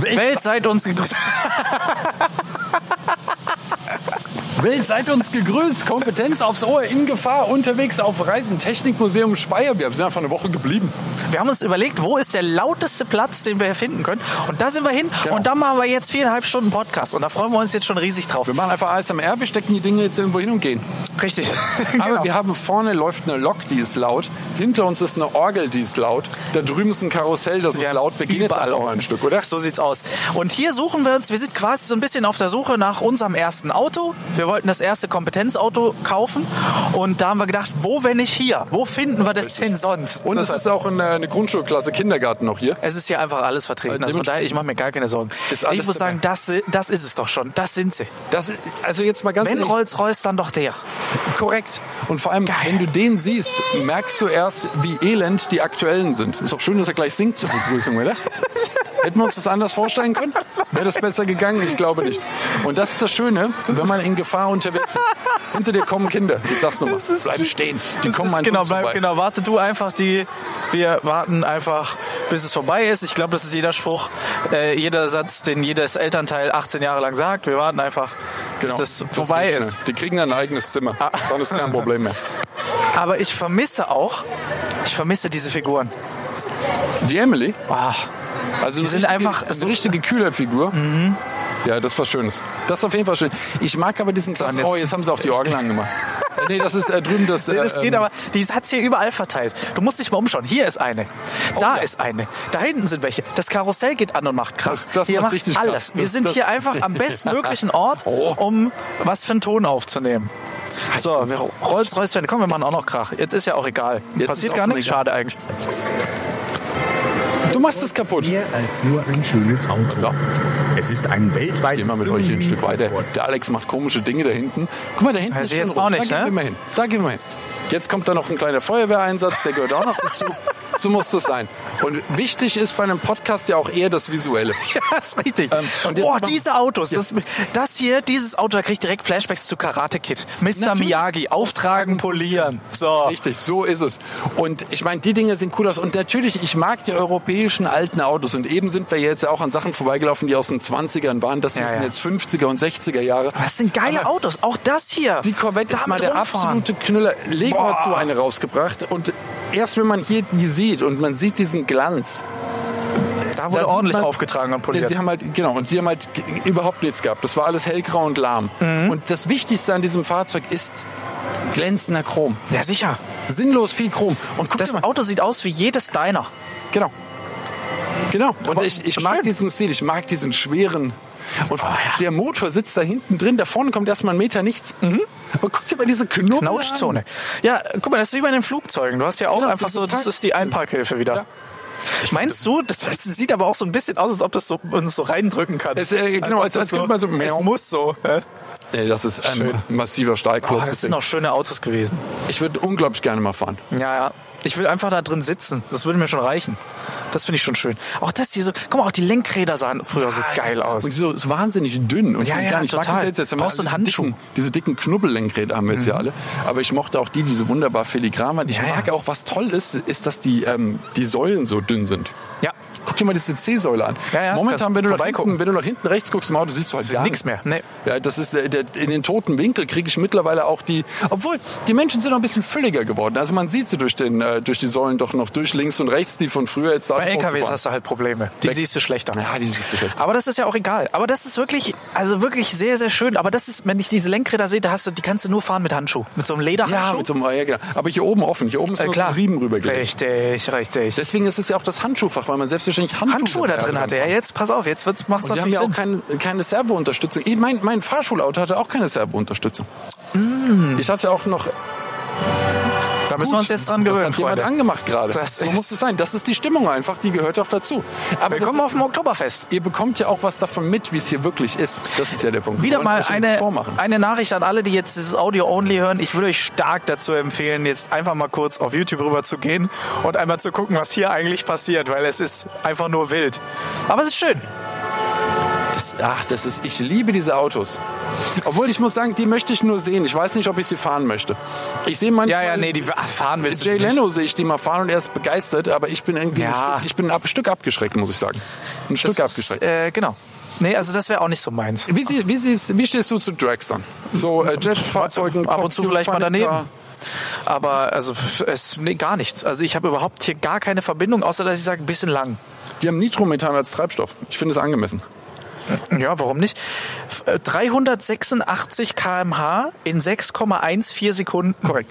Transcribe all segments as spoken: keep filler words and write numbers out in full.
Welt, Welt seid uns gegrüßt. Welt, seid uns gegrüßt. Kompetenz aufs Ohr, in Gefahr, unterwegs auf Reisen. Technikmuseum Speyer. Wir sind einfach eine Woche geblieben. Wir haben uns überlegt, wo ist der lauteste Platz, den wir hier finden können. Und da sind wir hin. Genau. Und da machen wir jetzt viereinhalb Stunden Podcast. Und da freuen wir uns jetzt schon riesig drauf. Wir machen einfach A S M R. Wir stecken die Dinge jetzt irgendwo hin und gehen. Richtig. Aber Genau. wir haben vorne läuft eine Lok, die ist laut. Hinter uns ist eine Orgel, die ist laut. Da drüben ist ein Karussell, das ist Ja, laut. Wir gehen jetzt überall einfach auch. mal ein Stück, oder? So sieht's aus. Und hier suchen wir uns, wir sind quasi so ein bisschen auf der Suche nach unserem ersten Auto. Wir wollten das erste Kompetenzauto kaufen. Und da haben wir gedacht, wo, wenn nicht hier? Wo finden wir das denn sonst? Und das es ist auch eine, eine Grundschulklasse, Kindergarten noch hier. Es ist hier einfach alles vertreten. Äh, Also von daher, ich mache mir gar keine Sorgen. Ist alles Ich muss dabei. sagen, das, das ist es doch schon. Das sind sie. Das, also jetzt mal ganz Wenn ehrlich, Rolls-Royce, dann doch der. korrekt. Und vor allem, wenn du den siehst, merkst du erst, wie elend die aktuellen sind. Ist doch schön, dass er gleich singt zur Begrüßung, oder? Hätten wir uns das anders vorstellen können? Wäre das besser gegangen? Ich glaube nicht. Und das ist das Schöne, wenn man in Gefahr unterwegs ist. Hinter dir kommen Kinder. Ich sag's nochmal. Bleib stehen. Die Das kommen ist, an genau, uns bleib, vorbei. genau, warte du einfach, die, wir warten einfach, bis es vorbei ist. Ich glaube, das ist jeder Spruch, äh, jeder Satz, den jedes Elternteil achtzehn Jahre lang sagt. Wir warten einfach, Genau. bis es Das vorbei geht ist. schnell. Die kriegen dann ein eigenes Zimmer. Ah. Dann ist kein Problem mehr. Aber ich vermisse auch, ich vermisse diese Figuren. Die Emily, Ah, also Die eine sind richtige, einfach eine so- richtige Kühlerfigur. Mhm. Ja, das war Schönes. Das ist auf jeden Fall schön. Ich mag aber diesen Klassen. jetzt- Oh, jetzt haben sie auch die Orgel angemacht. Äh, nee, das ist äh, drüben das. nee, das äh, geht ähm, aber, die hat's hier überall verteilt. Du musst dich mal umschauen. Hier ist eine, da ja. ist eine, da hinten sind welche. Das Karussell geht an und macht Krach. Das- das hier macht macht richtig alles. Krach. Wir Das- sind das- hier einfach am bestmöglichen Ort, Oh. um was für einen Ton aufzunehmen. So, wir Rolls-Royce-Fan, komm, wir machen auch noch Krach. Jetzt ist ja auch egal. Jetzt Passiert ist gar auch nichts, egal. schade eigentlich. Du machst es kaputt. Mehr als nur ein schönes Auto. So. Es ist ein weltweit. Gehen wir mit euch hier ein Stück weiter. Der Alex macht komische Dinge da hinten. Guck mal, da hinten Weiß ist ich schon jetzt rot. auch nicht, Da ne? gehen wir hin. Da gehen wir hin. Jetzt kommt da noch ein kleiner Feuerwehreinsatz, der gehört auch noch dazu. So muss das sein. Und wichtig ist bei einem Podcast ja auch eher das Visuelle. Ja, ist richtig. Ähm, und jetzt Boah, machen- diese Autos. Das, das hier, dieses Auto, da kriege ich direkt Flashbacks zu Karate Kid. Mister Natürlich. Miyagi, auftragen, polieren. So. Richtig, so ist es. Und ich meine, die Dinge sehen cool aus. Und natürlich, ich mag die europäischen alten Autos. Und eben sind wir jetzt auch an Sachen vorbeigelaufen, die aus den zwanzigern waren. Das hier Ja, sind ja. jetzt fünfziger und sechziger Jahre. Das sind geile Aber Autos. Auch das hier. Die Corvette ist mal Damit der rumfahren. absolute Knüller. Lego Boah. hat so eine rausgebracht. Und erst wenn man hier die sieht und man sieht diesen Glanz. Da wurde Da sieht ordentlich man- aufgetragen und Ja, poliert. sie haben halt, genau, und sie haben halt g- überhaupt nichts gehabt. Das war alles hellgrau und lahm. Mhm. Und das Wichtigste an diesem Fahrzeug ist glänzender Chrom. Ja, sicher. Sinnlos viel Chrom. Und guck dir Das mal, Auto sieht aus wie jedes Diner. genau. Genau. Und Aber ich, ich mag schön. diesen Stil, ich mag diesen schweren. Und der Motor sitzt da hinten drin, da vorne kommt erstmal einen Meter nichts. Und guck dir mal diese Knubbel Knautschzone. an. Ja, guck mal, das ist wie bei den Flugzeugen. Du hast ja auch Genau, einfach das so, ist das ist die Einparkhilfe wieder. Ja. Meinst du, das, das sieht aber auch so ein bisschen aus, als ob das so, uns so reindrücken kann. Es, äh, genau, als- ob als das könnte man so- Es muss so. Ja? Nee, das ist ein Schön. massiver Oh, Stahlklotz. das sind auch schöne Autos gewesen. Ich würde unglaublich gerne mal fahren. Ja, ja. Ich will einfach da drin sitzen. Das würde mir schon reichen. Das finde ich schon schön. Auch das hier so, guck mal, auch die Lenkräder sahen früher so geil aus. Und so ist wahnsinnig dünn. Und Ja, ich ja, gar nicht, ich mag total. das jetzt, jetzt haben wir Brauchst du alle einen diese Handschuh? dicken, diese dicken Knubbellenkräder haben wir jetzt ja alle. Aber ich mochte auch die, die so wunderbar filigran waren. Ich Ja, mag ja. auch, was toll ist, ist, dass die, ähm, die Säulen so dünn sind. Ja. Guck dir mal diese C-Säule an. Ja, ja, Momentan, das wenn du, nach vorbeigucken. hinten, wenn du nach hinten rechts guckst im Auto, siehst du halt Siehst gar nix nichts mehr. Nee. Ja, das ist der, der, in den toten Winkel kriege ich mittlerweile auch die, obwohl die Menschen sind noch ein bisschen fülliger geworden. Also man sieht sie durch den, äh, durch die Säulen doch noch durch links und rechts, die von früher jetzt Bei L K Ws hast du halt Probleme. Die Weg. siehst du schlechter. Ja, die siehst du schlechter. Aber das ist ja auch egal. Aber das ist wirklich, also wirklich sehr, sehr schön. Aber das ist, wenn ich diese Lenkräder sehe, da hast du, die kannst du nur fahren mit Handschuh. Mit so einem Lederhandschuh. Ja, mit so einem, ja, genau. Aber hier oben offen. Hier oben ist äh, nur so ein Riemen rübergelegt. Richtig, richtig. Deswegen ist es ja auch das Handschuhfach, weil man selbstverständlich Handschuhe, Handschuhe da drin hatte. Ja, jetzt pass auf, jetzt wird's, macht's Und die haben natürlich ja auch Sinn. keine, keine Servo-Unterstützung. Ich- Mein, mein Fahrschulauto hatte auch keine Servo-Unterstützung. Mm. Ich hatte auch noch... Da müssen wir uns jetzt dran gewöhnen, Das hat jemand Freunde. angemacht gerade. Das So ist- muss es sein. Das ist die Stimmung einfach, die gehört auch dazu. Aber Willkommen das, auf dem Oktoberfest. ihr bekommt ja auch was davon mit, wie es hier wirklich ist. Das ist ja der Punkt. Wir Wieder wollen mal euch ja nichts eine, vormachen. eine Nachricht an alle, die jetzt dieses Audio-Only hören. Ich würde euch stark dazu empfehlen, jetzt einfach mal kurz auf YouTube rüber zu gehen und einmal zu gucken, was hier eigentlich passiert, weil es ist einfach nur wild. Aber es ist schön. Das, ach, das ist... Ich liebe diese Autos. Obwohl, ich muss sagen, die möchte ich nur sehen. Ich weiß nicht, ob ich sie fahren möchte. Ich sehe manchmal... Ja, ja, nee, die ach, fahren willst du Jay nicht. Leno sehe ich die mal fahren und er ist begeistert, aber ich bin irgendwie ein Ja. Stück, ich bin ein Stück abgeschreckt, muss ich sagen. Ein Stück Das abgeschreckt. ist, äh, genau. Nee, also das wäre auch nicht so meins. Wie, sie, wie, siehst, wie stehst du zu Dragstern? So äh, Jetfahrzeugen? Ab und zu vielleicht mal daneben. Fahrradfahren? Aber also f- es nee, gar nichts. Also ich habe überhaupt hier gar keine Verbindung, außer dass ich sage, ein bisschen lang. Die haben Nitromethan als Treibstoff. Ich finde es angemessen. Ja, warum nicht? F- äh, dreihundertsechsundachtzig Kilometer pro Stunde in sechs Komma vierzehn Sekunden. Korrekt.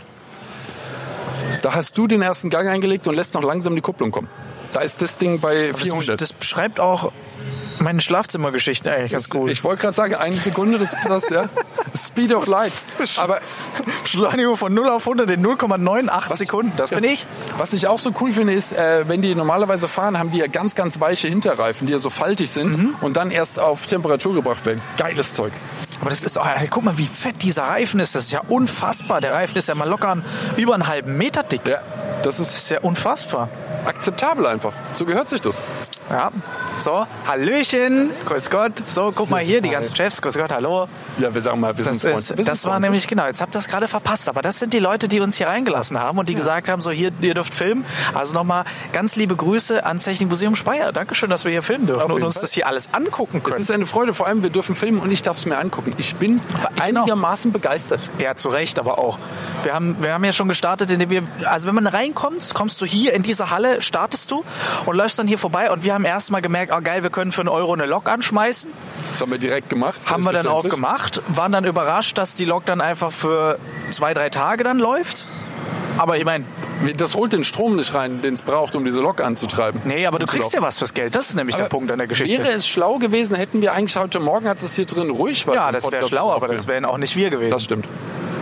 Da hast du den ersten Gang eingelegt und lässt noch langsam die Kupplung kommen. Da ist das Ding bei Das, vierhundert. das beschreibt auch meine Schlafzimmergeschichten eigentlich ganz gut. Ich wollte gerade sagen, eine Sekunde, das ist das, ja. Speed of Light. Aber Beschleunigung von null auf hundert in null Komma achtundneunzig Sekunden. Das bin ich. was ich auch so cool finde, ist, äh, wenn die normalerweise fahren, haben die ja ganz, ganz weiche Hinterreifen, die ja so faltig sind Mhm. und dann erst auf Temperatur gebracht werden. Geiles Zeug. Aber das ist, oh, guck mal, wie fett dieser Reifen ist. Das ist ja unfassbar. Der Reifen ist ja mal locker einen, über einen halben Meter dick. Ja, das Das ist ist ja unfassbar. akzeptabel einfach. So gehört sich das. Ja. So, Hallöchen, grüß Gott. So, guck mal hier, die ganzen Chefs, grüß Gott, hallo. Ja, wir sagen mal, wir Das, sind Freunde. ist, Wir sind das war Freunde. nämlich, genau, jetzt habt ihr das gerade verpasst. Aber das sind die Leute, die uns hier reingelassen haben und die gesagt haben, so hier, ihr dürft filmen. Also nochmal ganz liebe Grüße ans Technikmuseum Speyer. Dankeschön, dass wir hier filmen dürfen Auf und jeden uns Fall. das hier alles angucken Es können. ist eine Freude, vor allem wir dürfen filmen und ich darf es mir angucken. Ich bin Genau. einigermaßen begeistert. Ja, zu Recht, aber auch. Wir haben, wir haben ja schon gestartet, indem wir, also wenn man reinkommt, kommst du hier in diese Halle, startest du und läufst dann hier vorbei und wir haben erst mal gemerkt, oh geil, wir können für einen Euro eine Lok anschmeißen. Das haben wir direkt gemacht. Haben wir dann auch selbstverständlich. gemacht, waren dann überrascht, dass die Lok dann einfach für zwei, drei Tage dann läuft. Aber ich meine, Das holt den Strom nicht rein, den es braucht, um diese Lok anzutreiben. nee, aber du kriegst ja was fürs Geld. Das ist nämlich der Aber Punkt an der Geschichte. Wäre es schlau gewesen, hätten wir eigentlich heute Morgen, als es hier drin ruhig war. ja, den das wäre Podcast schlau, aber das aufgenommen. wären auch nicht wir gewesen. Das stimmt.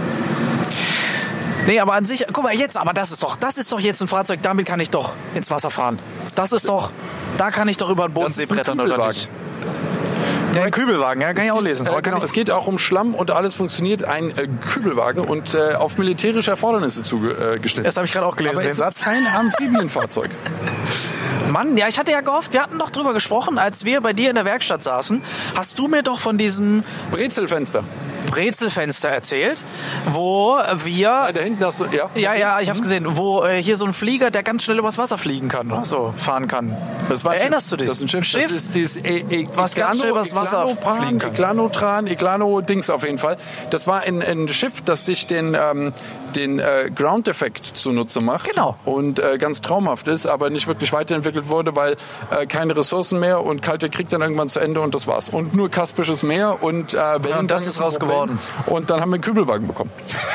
Nee, aber an sich, guck mal jetzt, aber das ist doch, das ist doch jetzt ein Fahrzeug, damit kann ich doch ins Wasser fahren. Das ist doch, da kann ich doch über den Bodensee Das ist ein brettern, oder Kübelwagen. nicht? Ja, ein Kübelwagen, ja, kann ich auch lesen. Äh, Aber kann genau, ich- es geht auch um Schlamm und alles funktioniert. Ein äh, Kübelwagen und äh, auf militärische Erfordernisse zugeschnitten. Das habe ich gerade auch gelesen, aber den es Satz. ist kein Amphibienfahrzeug. Mann, ja, ich hatte ja gehofft, wir hatten doch drüber gesprochen, als wir bei dir in der Werkstatt saßen, hast du mir doch von diesem Brezelfenster. Brezelfenster erzählt, wo wir... Da hinten hast du, ja. Ja, ja, ich hab's gesehen, wo äh, hier so ein Flieger, der ganz schnell übers Wasser fliegen kann oder so, fahren kann. Das war ein Erinnerst Schiff. du dich? Das ist ein Schiff. Schiff? Das ist dieses e e Was ganz schnell übers Wasser Eglano-Pan, fliegen kann. Eglanotran, Eglano-Dings auf jeden Fall. Das war ein, ein Schiff, das sich den, ähm, den äh, Ground-Effekt zunutze macht. Genau. Und äh, ganz traumhaft ist, aber nicht wirklich weiterentwickelt wurde, weil äh, keine Ressourcen mehr und Kalter Krieg dann irgendwann zu Ende und das war's. Und nur Kaspisches Meer und äh, Wellengang und das ist ein raus Problem. geworden. Und dann haben wir einen Kübelwagen bekommen.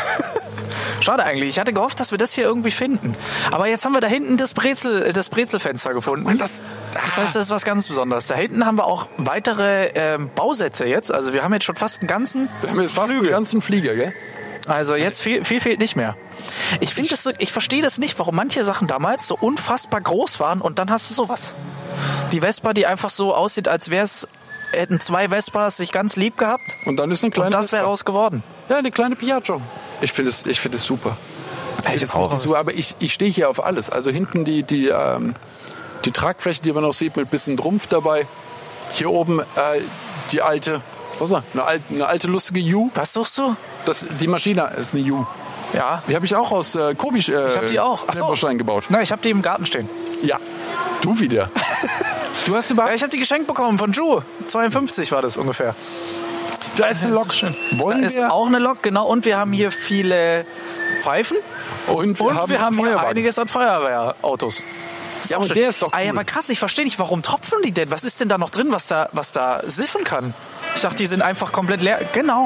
Schade eigentlich. Ich hatte gehofft, dass wir das hier irgendwie finden. Aber jetzt haben wir da hinten das Brezel, das Brezelfenster gefunden. Das, das heißt, das ist was ganz Besonderes. Da hinten haben wir auch weitere ähm, Bausätze jetzt. Also wir haben jetzt schon fast einen ganzen Wir haben jetzt fast Flügel. den ganzen Flieger, gell? Also jetzt viel, viel fehlt nicht mehr. Ich finde das so, ich verstehe das nicht, warum manche Sachen damals so unfassbar groß waren und dann hast du sowas. Die Vespa, die einfach so aussieht, als wäre es hätten zwei Vespas sich ganz lieb gehabt Und dann ist eine kleine und das wäre Vespa. raus geworden. Ja, eine kleine Piaggio. Ich finde es, ich finde es super. Ich Das ist auch. richtig super, aber ich, ich stehe hier auf alles. Also hinten die, die, ähm, die Tragfläche, die man noch sieht, mit bisschen Rumpf dabei. Hier oben äh, die alte, was ist das? Eine, alte, eine alte lustige U. Was suchst du? Das, die Maschine ist eine U. Ja. Die habe ich auch aus äh, Kobi äh, Ich hab die auch. Ach so. Klemmbaustein gebaut. Na, ich habe die im Garten stehen. Ja, du wieder. Du hast Ja, überhaupt... ich habe die geschenkt bekommen von Ju. zweiundfünfzig war das ungefähr. Da ist eine Das Lok. ist schön. Wollen Da ist wir... auch eine Lok, genau. Und wir haben hier viele Pfeifen. Und wir Und haben, wir haben hier Feuerwagen. einiges an Feuerwehrautos. Ja, auch und schön. der ist doch Ah, ja, cool. aber krass, ich verstehe nicht, warum tropfen die denn? Was ist denn da noch drin, was da, was da siffen kann? Ich dachte, die sind einfach komplett leer. Genau.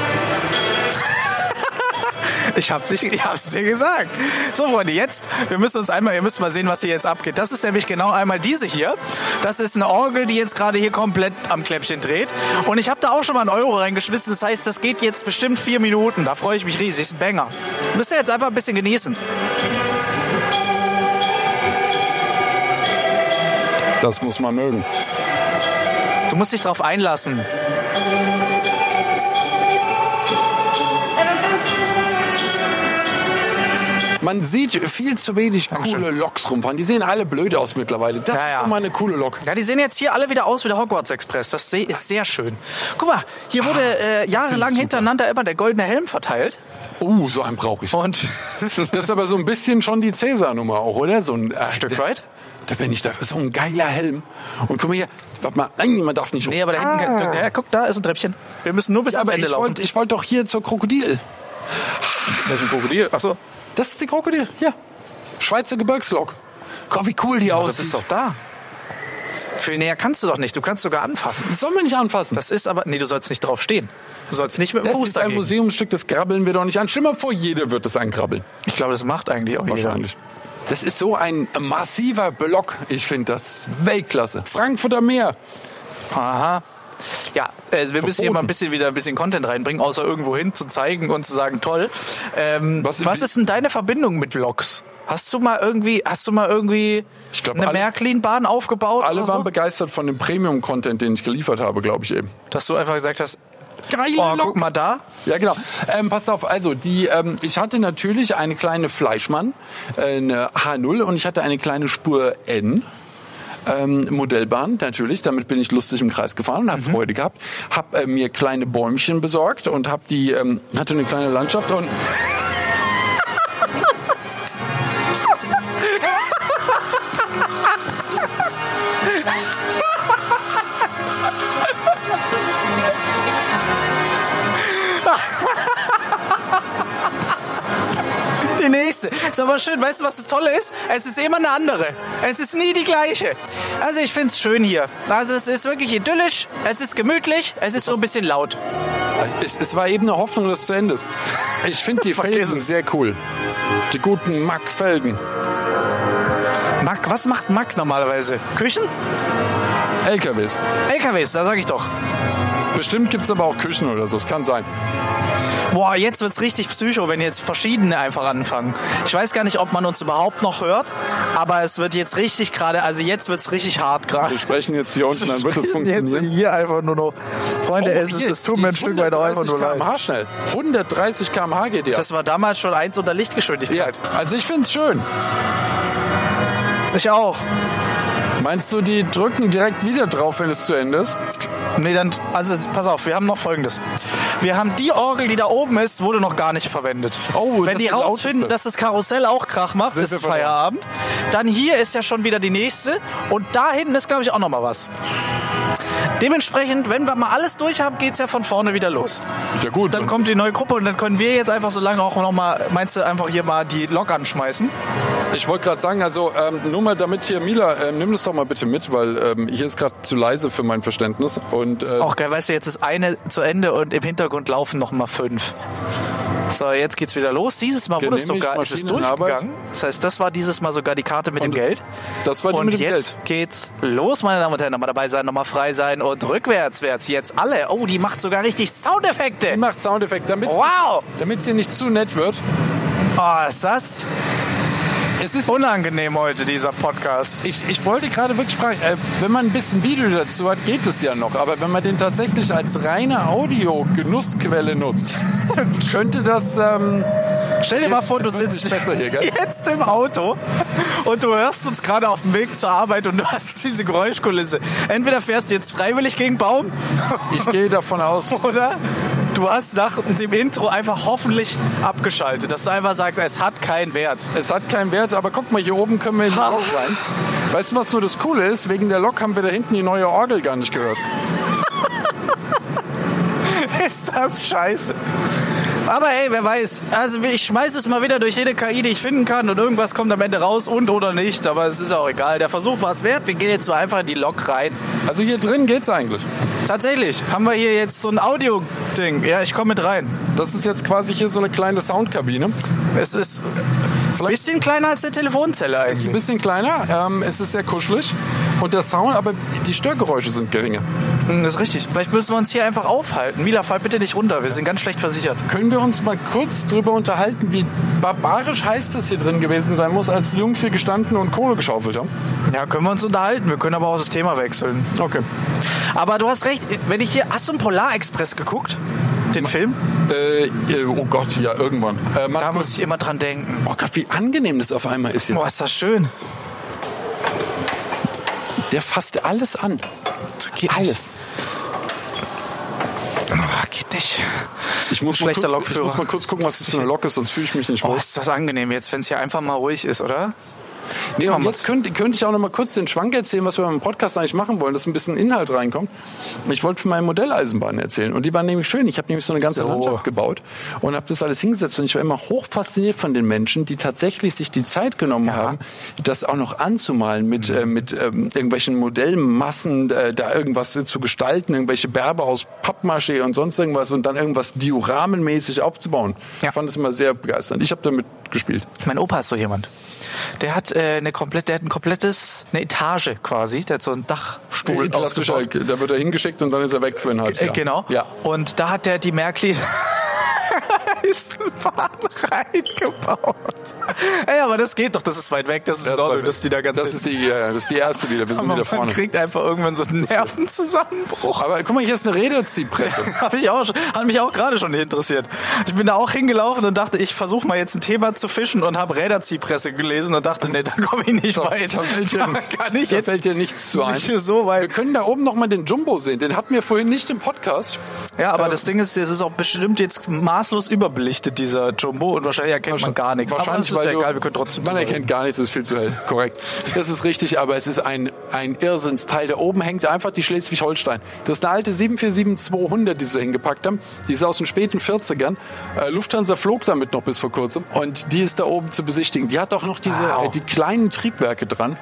Ich hab dich, ich hab's dir gesagt. So, Freunde, jetzt, wir müssen uns einmal, ihr müsst mal sehen, was hier jetzt abgeht. Das ist nämlich genau einmal diese hier. Das ist eine Orgel, die jetzt gerade hier komplett am Kläppchen dreht. Und ich habe da auch schon mal einen Euro reingeschmissen. Das heißt, das geht jetzt bestimmt vier Minuten. Da freue ich mich riesig. Ist ein Banger. Müsst ihr jetzt einfach ein bisschen genießen. Das muss man mögen. Du musst dich drauf einlassen. Man sieht viel zu wenig coole Loks rumfahren. Die sehen alle blöd aus mittlerweile. Das Ja, ja. ist doch mal eine coole Lok. Ja, die sehen jetzt hier alle wieder aus wie der Hogwarts Express. Das See ist sehr schön. Guck mal, hier wurde äh, jahrelang super. hintereinander immer der goldene Helm verteilt. Uh, so einen brauche ich. Und Das ist aber so ein bisschen schon die Cäsar-Nummer auch, oder? So ein äh, Stück weit. Da bin ich da. So ein geiler Helm. Und guck mal hier. Warte mal. Nein, man darf nicht. Nee, aber da hinten, Ah. ja, guck, da ist ein Treppchen. Wir müssen nur bis Ja, ans aber Ende ich laufen. wollte ich wollt doch hier zur Krokodil. Welchen Krokodil? Achso. Das ist die Krokodil. Ja. Schweizer Gebirgslok. Guck, wie cool die Das aussieht. ist doch da. Viel näher kannst du doch nicht. Du kannst sogar anfassen. Das soll man nicht anfassen. Das ist aber... Nee, du sollst nicht drauf stehen. Du sollst nicht mit dem Das Fuß ist ein dagegen. Museumsstück, das grabbeln wir doch nicht an. Stell mal vor, jeder wird es ankrabbeln. Ich glaube, das macht eigentlich auch jeder. Wahrscheinlich. Das ist so ein massiver Block. Ich finde das Weltklasse. Frankfurter Meer. Aha. Ja, äh, wir müssen hier Verboten. mal ein bisschen wieder ein bisschen Content reinbringen, außer irgendwo hin zu zeigen und zu sagen, toll. Ähm, Was- was, ist denn deine Verbindung mit Loks? Hast du mal irgendwie, hast du mal irgendwie Ich glaub, eine alle- Märklin-Bahn aufgebaut? Alle oder waren so? begeistert von dem Premium-Content, den ich geliefert habe, glaube ich eben. Dass du einfach gesagt hast, Geile oh, guck mal da. Ja, genau. Ähm, passt auf, also die, ähm, ich hatte natürlich eine kleine Fleischmann, äh, eine H null und ich hatte eine kleine Spur N. Ähm, Modellbahn natürlich, damit bin ich lustig im Kreis gefahren und habe Freude gehabt. Hab äh, mir kleine Bäumchen besorgt und hab die ähm, hatte eine kleine Landschaft und Die nächste. Ist aber schön. Weißt du, was das Tolle ist? Es ist immer eine andere. Es ist nie die gleiche. Also ich find's schön hier. Also es ist wirklich idyllisch. Es ist gemütlich. Es ist so ein bisschen laut. es, es war eben eine Hoffnung, dass es zu Ende ist. Ich finde die Vergiss Felgen es. sehr cool. Die guten Mack-Felgen. Mack, was macht Mack normalerweise? Küchen? L K Ws. L K Ws, da sag ich doch. Bestimmt gibt's aber auch Küchen oder so. Es kann sein. Boah, jetzt wird's richtig psycho, wenn jetzt verschiedene einfach anfangen. Ich weiß gar nicht, ob man uns überhaupt noch hört, aber es wird jetzt richtig gerade, also jetzt wird's richtig hart gerade. Wir sprechen jetzt hier unten, dann wird es funktionieren. Jetzt hier einfach nur noch. Freunde, Oh, es, ist, hier, es tut die mir ein ist Stück weit auch einfach nur leid. hundertdreißig Kilometer pro Stunde schnell. hundertdreißig Kilometer pro Stunde geht die ab. Das war damals schon eins unter Ja, Lichtgeschwindigkeit. also ich find's schön. Ich auch. Meinst du, die drücken direkt wieder drauf, wenn es zu Ende ist? Nee, dann, also pass auf, wir haben noch Folgendes. Wir haben die Orgel, die da oben ist, wurde noch gar nicht verwendet. Oh, Wenn das die ist die rausfinden, lauteste. dass das Karussell auch Krach macht, Sind ist wir es verloren. Feierabend. Dann hier ist ja schon wieder die nächste. Und da hinten ist, glaube ich, auch noch mal was. Dementsprechend, wenn wir mal alles durch haben, geht's ja von vorne wieder los. Ja gut, Dann kommt die neue Gruppe und dann können wir jetzt einfach so lange auch noch mal, meinst du, einfach hier mal die Lok anschmeißen? ich wollte gerade sagen, also ähm, nur mal damit hier, Mila, ähm, nimm das doch mal bitte mit, weil ähm, hier ist gerade zu leise für mein Verständnis. Und äh, Auch geil, weißt du, jetzt ist eine zu Ende und im Hintergrund laufen noch mal fünf. So, jetzt geht's wieder los. Dieses Mal wurde es Genehmigt, sogar, ist es Maschinenarbeit. durchgegangen. Das heißt, das war dieses Mal sogar die Karte mit dem Und Geld. das war die Und mit dem jetzt Geld. geht's los, meine Damen und Herren. Nochmal dabei sein, nochmal frei sein und rückwärts, wärts. Jetzt alle. Oh, die macht sogar richtig Soundeffekte. Macht Soundeffekt, damit Wow. es hier nicht zu nett wird. Oh, ist das Es ist unangenehm heute, dieser Podcast. Ich, ich wollte gerade wirklich fragen, äh, wenn man ein bisschen Video dazu hat, geht es ja noch. Aber wenn man den tatsächlich als reine Audio-Genussquelle nutzt, könnte das... Ähm, Stell dir mal Jetzt- vor, du es wird sitzt nicht besser hier, gell? jetzt im Auto und du hörst uns gerade auf dem Weg zur Arbeit und du hast diese Geräuschkulisse. Entweder fährst du jetzt freiwillig gegen Baum ich gehe davon aus, oder du hast nach dem Intro einfach hoffentlich abgeschaltet, dass du einfach sagst, es hat keinen Wert. es hat keinen Wert. Aber guck mal, hier oben können wir in die Lok rein. Weißt du, was nur das Coole ist? Wegen der Lok haben wir da hinten die neue Orgel gar nicht gehört. Ist das scheiße. Aber hey, wer weiß. Also ich schmeiß es mal wieder durch jede K I, die ich finden kann und irgendwas kommt am Ende raus und oder nicht. Aber es ist auch egal. Der Versuch war es wert. Wir gehen jetzt mal einfach in die Lok rein. Also hier drin geht's eigentlich. Tatsächlich haben wir hier jetzt so ein Audio-Ding. Ja, ich komme mit rein. Das ist jetzt quasi hier so eine kleine Soundkabine. Es ist ein bisschen kleiner als eine Telefonzelle Ist ein eigentlich. bisschen kleiner, ähm, es ist sehr kuschelig. Und der Sound, aber die Störgeräusche sind geringer. Das ist richtig. Vielleicht müssen wir uns hier einfach aufhalten. Mila, fall bitte nicht runter. Wir sind ganz schlecht versichert. Können wir uns mal kurz drüber unterhalten, wie barbarisch heiß das hier drin gewesen sein muss, als die Jungs hier gestanden und Kohle geschaufelt haben? Ja, können wir uns unterhalten. Wir können aber auch das Thema wechseln. Okay. Aber du hast recht. Wenn ich hier... Hast du einen Polarexpress geguckt? Den Film? Äh, oh Gott, ja, irgendwann. Äh, Da muss ich immer dran denken. oh Gott, wie angenehm das auf einmal ist jetzt. Boah, ist das schön. Der fasst alles an. Geht Alles. Oh, geht nicht. Ich muss, mal Schlechter kurz, ich Lokführer. muss mal kurz gucken, was das für eine Lok ist, sonst fühle ich mich nicht Oh, wohl. ist das angenehm jetzt, wenn es hier einfach mal ruhig ist, oder? Nee, und jetzt könnte, könnte ich auch noch mal kurz den Schwank erzählen, was wir beim Podcast eigentlich machen wollen, dass ein bisschen Inhalt reinkommt. Ich wollte von meinen Modelleisenbahnen erzählen und die waren nämlich schön. Ich habe nämlich so eine ganze So. Landschaft gebaut und habe das alles hingesetzt und ich war immer hoch fasziniert von den Menschen, die tatsächlich sich die Zeit genommen Ja. haben, das auch noch anzumalen mit, äh, mit ähm, irgendwelchen Modellmassen, äh, da irgendwas zu gestalten, irgendwelche Berber aus Pappmaché und sonst irgendwas und dann irgendwas dioramenmäßig aufzubauen. Ja. Ich fand das immer sehr begeisternd. Ich habe damit gespielt. Mein Opa ist so jemand. Der hat äh, eine komplett, der hat ein komplettes, eine Etage quasi. Der hat so einen Dachstuhl Klassischer, ausgebaut. da wird er hingeschickt und dann ist er weg für ein halbes Äh, Jahr. genau. Ja. Und da hat der die Märkli Eisenbahn reingebaut. Ey, aber das geht doch, das ist weit weg, das ist in Ordnung, dass die da ganz das ist die, ja, das ist die erste wieder, wir sind aber wieder man vorne. kriegt einfach irgendwann so einen Nervenzusammenbruch. Aber guck mal, hier ist eine Räderziehpresse. Hab ich auch schon, hat mich auch gerade schon interessiert. Ich bin da auch hingelaufen und dachte, ich versuche mal jetzt ein Thema zu fischen und habe Räderziehpresse gelesen und dachte, nee, da komme ich nicht weiter. Da fällt dir, Da kann ich da jetzt fällt dir nichts zu ein. nicht so weit. Wir können da oben noch mal den Jumbo sehen. Den hatten wir vorhin nicht im Podcast. Ja, aber Äh, das Ding ist, es ist auch bestimmt jetzt maßlos überbelichtet, dieser Jumbo, und wahrscheinlich erkennt man gar nichts. Wahrscheinlich, aber das ist weil ja du, egal, wir können trotzdem man drüber erkennt gar nichts, das ist viel zu hell. Korrekt. Das ist richtig, aber es ist ein, ein Irrsinnsteil. Da oben hängt einfach die Schleswig-Holstein. Das ist eine alte sieben vier sieben zweihundert, die sie hingepackt haben. Die ist aus den späten vierzigern. Äh, Lufthansa flog damit noch bis vor kurzem. Und die ist da oben zu besichtigen. Die hat auch noch diese, Wow. äh, die kleinen Triebwerke dran.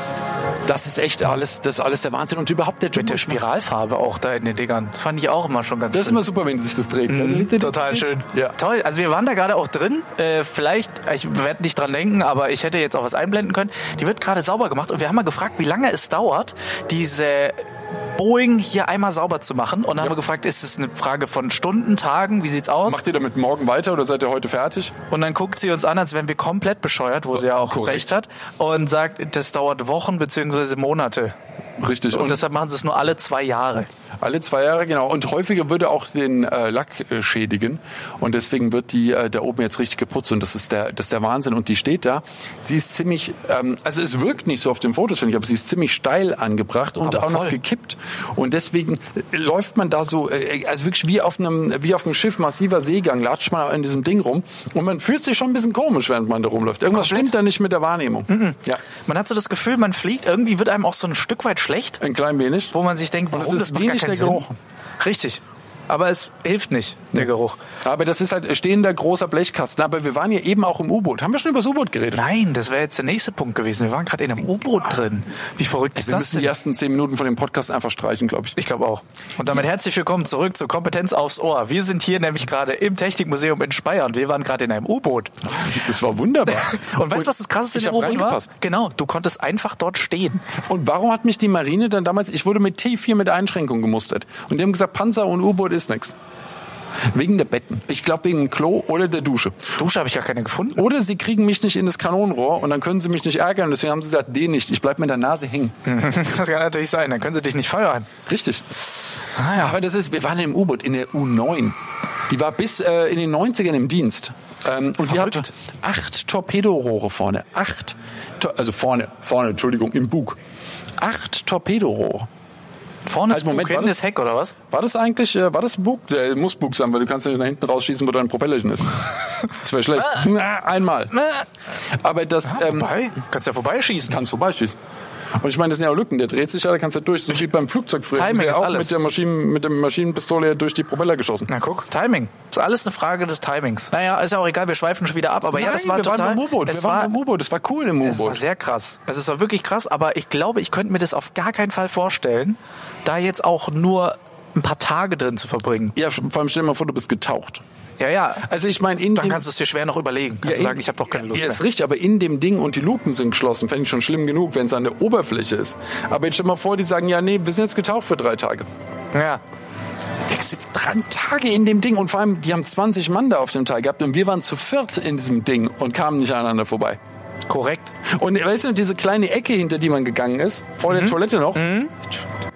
Das ist echt alles, das ist alles der Wahnsinn. Und überhaupt der Jumbo. Mit der Spiralfarbe auch da in den Dingern. Das fand ich auch immer schon ganz Das ist schön. immer super, wenn sich das dreht. Mhm, total schön. Ja. Toll. Also wir waren da gerade auch drin. Äh, vielleicht, ich werde nicht dran denken, aber ich hätte jetzt auch was einblenden können. Die wird gerade sauber gemacht und wir haben mal gefragt, wie lange es dauert, diese Boeing hier einmal sauber zu machen. Und dann haben wir gefragt, ist es eine Frage von Stunden, Tagen? Wie sieht's aus? Macht ihr damit morgen weiter oder seid ihr heute fertig? Und dann guckt sie uns an, als wären wir komplett bescheuert, wo sie ja auch Korrekt. recht hat. Und sagt, das dauert Wochen bzw. Monate. Richtig. Und deshalb machen sie es nur alle zwei Jahre. Alle zwei Jahre, genau. Und häufiger würde auch den äh, Lack äh, schädigen. Und deswegen wird die äh, da oben jetzt richtig geputzt. Und das ist der, das ist der Wahnsinn. Und die steht da. Sie ist ziemlich, ähm, also es wirkt nicht so auf den Fotos, finde ich, aber sie ist ziemlich steil angebracht und Aber auch voll. noch gekippt. Und deswegen äh, läuft man da so, äh, also wirklich wie auf einem, wie auf einem Schiff, massiver Seegang, latscht man in diesem Ding rum. Und man fühlt sich schon ein bisschen komisch, während man da rumläuft. Irgendwas Komplett. stimmt da nicht mit der Wahrnehmung. Mhm. Ja, Man hat so das Gefühl, man fliegt, irgendwie wird einem auch so ein Stück weit schlecht, ein klein wenig. wo man sich denkt, Und warum, es das ist macht gar wenig keinen der Sinn. Geruch. Richtig. Aber es hilft nicht, der Geruch. Aber das ist halt stehender großer Blechkasten. Aber wir waren ja eben auch im U-Boot. Haben wir schon über das U-Boot geredet? Nein, das wäre jetzt der nächste Punkt gewesen. Wir waren gerade in einem U-Boot drin. Wie verrückt ist Wir das müssen denn? die ersten zehn Minuten von dem Podcast einfach streichen, glaube ich. Ich glaube auch. Und damit herzlich willkommen zurück zur Kompetenz aufs Ohr. Wir sind hier nämlich gerade im Technikmuseum in Speyer und wir waren gerade in einem U-Boot. Das war wunderbar. Und weißt du, was das Krasseste ich in dem hab U-Boot war? reingepasst. Genau, du konntest einfach dort stehen. Und warum hat mich die Marine dann damals, ich wurde mit T vier mit Einschränkungen gemustert. Und die haben gesagt, Panzer und U-Boot ist nix. Wegen der Betten. Ich glaube wegen dem Klo oder der Dusche. Dusche habe ich gar keine gefunden. Oder sie kriegen mich nicht in das Kanonenrohr und dann können sie mich nicht ärgern. Deswegen haben sie gesagt, den nicht. Ich bleib mit der Nase hängen. Das kann natürlich sein, dann können sie dich nicht feuern. Richtig. Ah, ja. Aber das ist, wir waren im U-Boot in der U neun. Die war bis äh, in den neunzigern im Dienst. Ähm, und die Verrückt. hat acht Torpedorohre vorne. Acht. To- Also vorne, vorne, Entschuldigung, im Bug. Acht Torpedorohre. Vorne Also ist Moment, Bug, hinten war das- ist Heck, oder was? War das eigentlich, äh, war das ein Bug? Der muss Bug sein, weil du kannst nicht nach hinten rausschießen, wo dein Propellerchen ist. Das wäre schlecht. Na, einmal. Aber das ähm, Vorbei. Kannst ja vorbeischießen. kannst vorbeischießen. Und ich meine, das sind ja auch Lücken. Der dreht sich ja, da kannst du durch. So wie beim Flugzeug früher. Timing Haben sie ja ist auch alles. mit der Maschinen, mit der Maschinenpistole durch die Propeller geschossen. Na guck, Timing. Ist alles eine Frage des Timings. Naja, ist ja auch egal, wir schweifen schon wieder ab. Aber ja, das war wir total... waren im U-Boot. Es Wir waren war, im U-Boot. Das war cool im es war U-Boot. sehr krass. Also es war wirklich krass, aber ich glaube, ich könnte mir das auf gar keinen Fall vorstellen, da jetzt auch nur ein paar Tage drin zu verbringen. Ja, vor allem stell dir mal vor, du bist getaucht. Ja, ja. Also ich meine, in Dann dem... kannst du es dir schwer noch überlegen. Kannst du sagen, ich habe doch keine Lust Ja, mehr. ist richtig, aber in dem Ding und die Luken sind geschlossen, fände ich schon schlimm genug, wenn es an der Oberfläche ist. Aber jetzt stell mal vor, die sagen, ja, nee, wir sind jetzt getaucht für drei Tage. Ja. Denkst du, drei Tage in dem Ding und vor allem, die haben zwanzig Mann da auf dem Teil gehabt und wir waren zu viert in diesem Ding und kamen nicht aneinander vorbei. Korrekt. Und weißt du, diese kleine Ecke, hinter die man gegangen ist, vor der Toilette noch,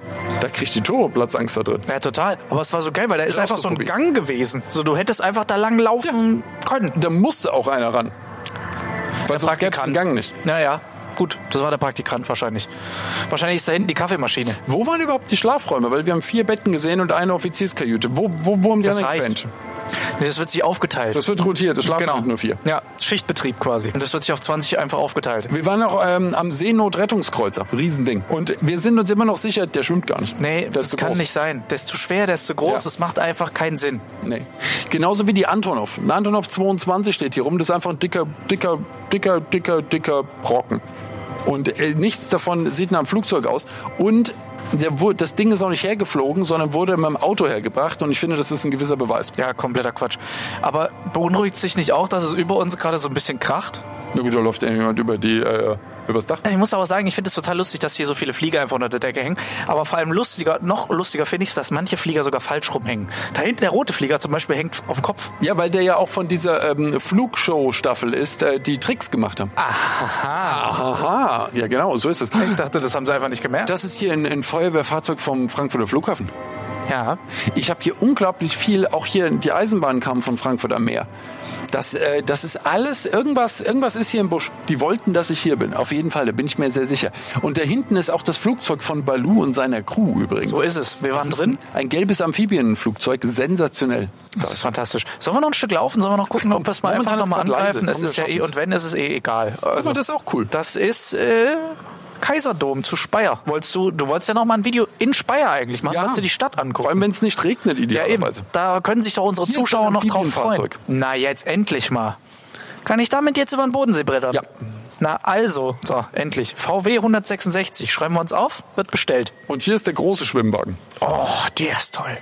Da kriegt die Turboplatzangst da drin. Ja, total. Aber es war so geil, weil da ist einfach so ein Klaustrophobie. Gang gewesen. So, du hättest einfach da lang laufen können. Da musste auch einer ran. Weil sonst gäbe es den Gang nicht. Naja, gut, das war der Praktikant wahrscheinlich. Wahrscheinlich ist da hinten die Kaffeemaschine. Wo waren überhaupt die Schlafräume? Weil wir haben vier Betten gesehen und eine Offizierskajüte. Wo, wo, wo haben die Das anderen reicht. gepennt? Nee, das wird sich aufgeteilt. Das wird rotiert, es schlafen Genau. nur vier. Ja, Schichtbetrieb quasi. Und das wird sich auf zwanzig einfach aufgeteilt. Wir waren auch ähm, am Seenotrettungskreuzer. Riesending. Und wir sind uns immer noch sicher, der schwimmt gar nicht. Nee, Der ist das zu kann groß. nicht sein. Der ist zu schwer, der ist zu groß. Ja. Das macht einfach keinen Sinn. Nee. Genauso wie die Antonov. Ein Antonov zweiundzwanzig steht hier rum. Das ist einfach ein dicker, dicker, dicker, dicker, dicker Brocken. Und äh, nichts davon sieht nach einem Flugzeug aus. Und der, wurde- das Ding ist auch nicht hergeflogen, sondern wurde mit dem Auto hergebracht. Und ich finde, das ist ein gewisser Beweis. Ja, kompletter Quatsch. Aber beunruhigt sich nicht auch, dass es über uns gerade so ein bisschen kracht? Na gut, da läuft irgendjemand über die, äh, übers Dach. Ich muss aber sagen, ich finde es total lustig, dass hier so viele Flieger einfach unter der Decke hängen. Aber vor allem lustiger, noch lustiger finde ich es, dass manche Flieger sogar falsch rumhängen. Da hinten der rote Flieger zum Beispiel hängt auf dem Kopf. Ja, weil der ja auch von dieser ähm, Flugshow-Staffel ist, äh, die Tricks gemacht haben. Aha. Aha, ja genau, so ist es. Ich dachte, das haben sie einfach nicht gemerkt. Das ist hier ein, ein Feuerwehrfahrzeug vom Frankfurter Flughafen. Ja. Ich habe hier unglaublich viel, auch hier die Eisenbahn kam von Frankfurt am Meer. Das, äh, das ist alles, irgendwas, irgendwas ist hier im Busch. Die wollten, dass ich hier bin. Auf jeden Fall, da bin ich mir sehr sicher. Und da hinten ist auch das Flugzeug von Baloo und seiner Crew übrigens. So ist es. Wir waren Das ist drin. Ein, ein gelbes Amphibienflugzeug, sensationell. Das ist fantastisch. Sollen wir noch ein Stück laufen? Sollen wir noch gucken, ob wir es mal momentan einfach nochmal ist grad angreifen? leise. Es ist ja Komm, wir eh, und wenn, ist es eh egal. Aber Also, das ist auch cool. das ist äh, Kaiserdom zu Speyer. Wolltest du, du wolltest ja noch mal ein Video in Speyer eigentlich machen. Ja. Wolltest du die Stadt angucken? Vor allem, wenn es nicht regnet, ja, eben. idealerweise. Da können sich doch unsere Hier ist Zuschauer ein noch drauf freuen. Amphibienfahrzeug. Na, jetzt endlich mal. Kann ich damit jetzt über den Bodensee brettern? Ja. Na, also, so, endlich. V W hundertsechsundsechzig. Schreiben wir uns auf. Wird bestellt. Und hier ist der große Schwimmwagen. Oh, der ist toll.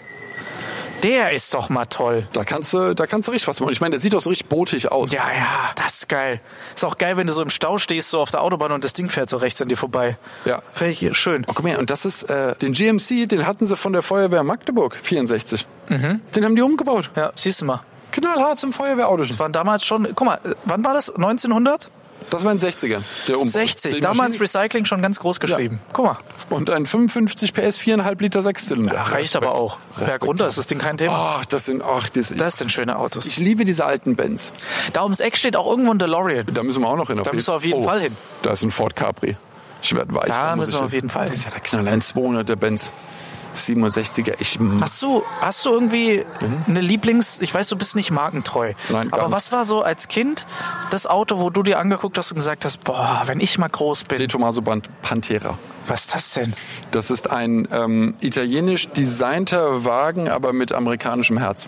Der ist doch mal toll. Da kannst du, da kannst du richtig was machen. Ich meine, der sieht doch so richtig bootig aus. Ja, ja, das ist geil. Ist auch geil, wenn du so im Stau stehst, so auf der Autobahn und das Ding fährt so rechts an dir vorbei. Ja. Finde ich schön. Oh, guck mal her, und das ist äh, den G M C, den hatten sie von der Feuerwehr Magdeburg, vierundsechzig. Mhm. Den haben die umgebaut. Ja, siehst du mal. Knallhart zum Feuerwehrauto. Das waren damals schon, guck mal, wann war das? neunzehnhundert? Das war in den sechzigern, der Umbau. sechzig. Die Damals Maschine- Recycling schon ganz groß geschrieben. Guck mal. Und ein fünfundfünfzig PS, viereinhalb Liter Sechszylinder. Ja, reicht aber auch. Berg runter ist das Ding kein Thema. Ach, das sind, ach, das, Das sind schöne Autos. ich liebe diese alten Benz. Da ums Eck steht auch irgendwo ein DeLorean. Da müssen wir auch noch hin. Da müssen wir auf jeden oh, Fall hin. Da ist ein Ford Capri. Ich werde weich. Da muss müssen ich wir auf hin. jeden Fall Das ist hin. ja der Knaller, ein zweihunderter Benz. siebenundsechziger. Ich, Hast du, hast du irgendwie eine Lieblings... Ich weiß, du bist nicht markentreu. Nein, gar aber nicht. was war so als Kind das Auto, wo du dir angeguckt hast und gesagt hast, boah, wenn ich mal groß bin... De Tomaso Pantera. Was ist das denn? Das ist ein ähm, italienisch designter Wagen, aber mit amerikanischem Herz.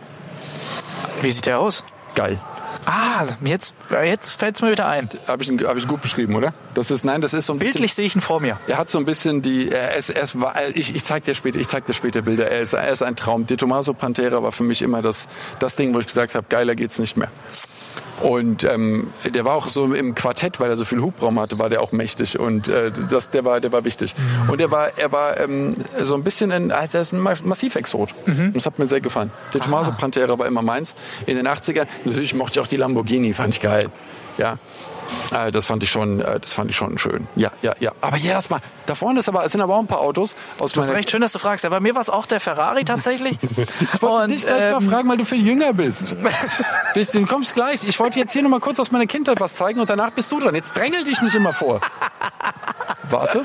Wie sieht der aus? Geil. Ah, jetzt, jetzt fällt es mir wieder ein. Habe ich, ihn- hab ich gut beschrieben, oder? Das ist, nein, das ist so ein bisschen... Bildlich sehe ich ihn vor mir. Er hat so ein bisschen die, er ist, er ist, ich, ich zeig dir später, ich zeig dir später Bilder. Er ist, er ist ein Traum. De Tomaso Pantera war für mich immer das, das Ding, wo ich gesagt habe, geiler geht's nicht mehr. Und ähm, der war auch so im Quartett, weil er so viel Hubraum hatte, war der auch mächtig. Und äh, das, der war, der war wichtig. Und er war, er war ähm, so ein bisschen ein, also er ist ein Massivexot. Mhm. Das hat mir sehr gefallen. De Tomaso Pantera war immer meins. In den achtzigern natürlich mochte ich auch die Lamborghini, fand ich geil. Ja. Äh, das fand ich schon, äh, das fand ich schon schön. Ja, ja, ja. Aber ja, das mal. Da vorne ist aber, es sind aber auch ein paar Autos aus Das ist meiner. recht schön, dass du fragst. Ja, bei mir war es auch der Ferrari tatsächlich. Ich wollte dich gleich mal fragen, weil du viel jünger bist. Du, du kommst gleich. Ich wollte jetzt hier noch mal kurz aus meiner Kindheit was zeigen und danach bist du dran. Jetzt drängel dich nicht immer vor. Warte.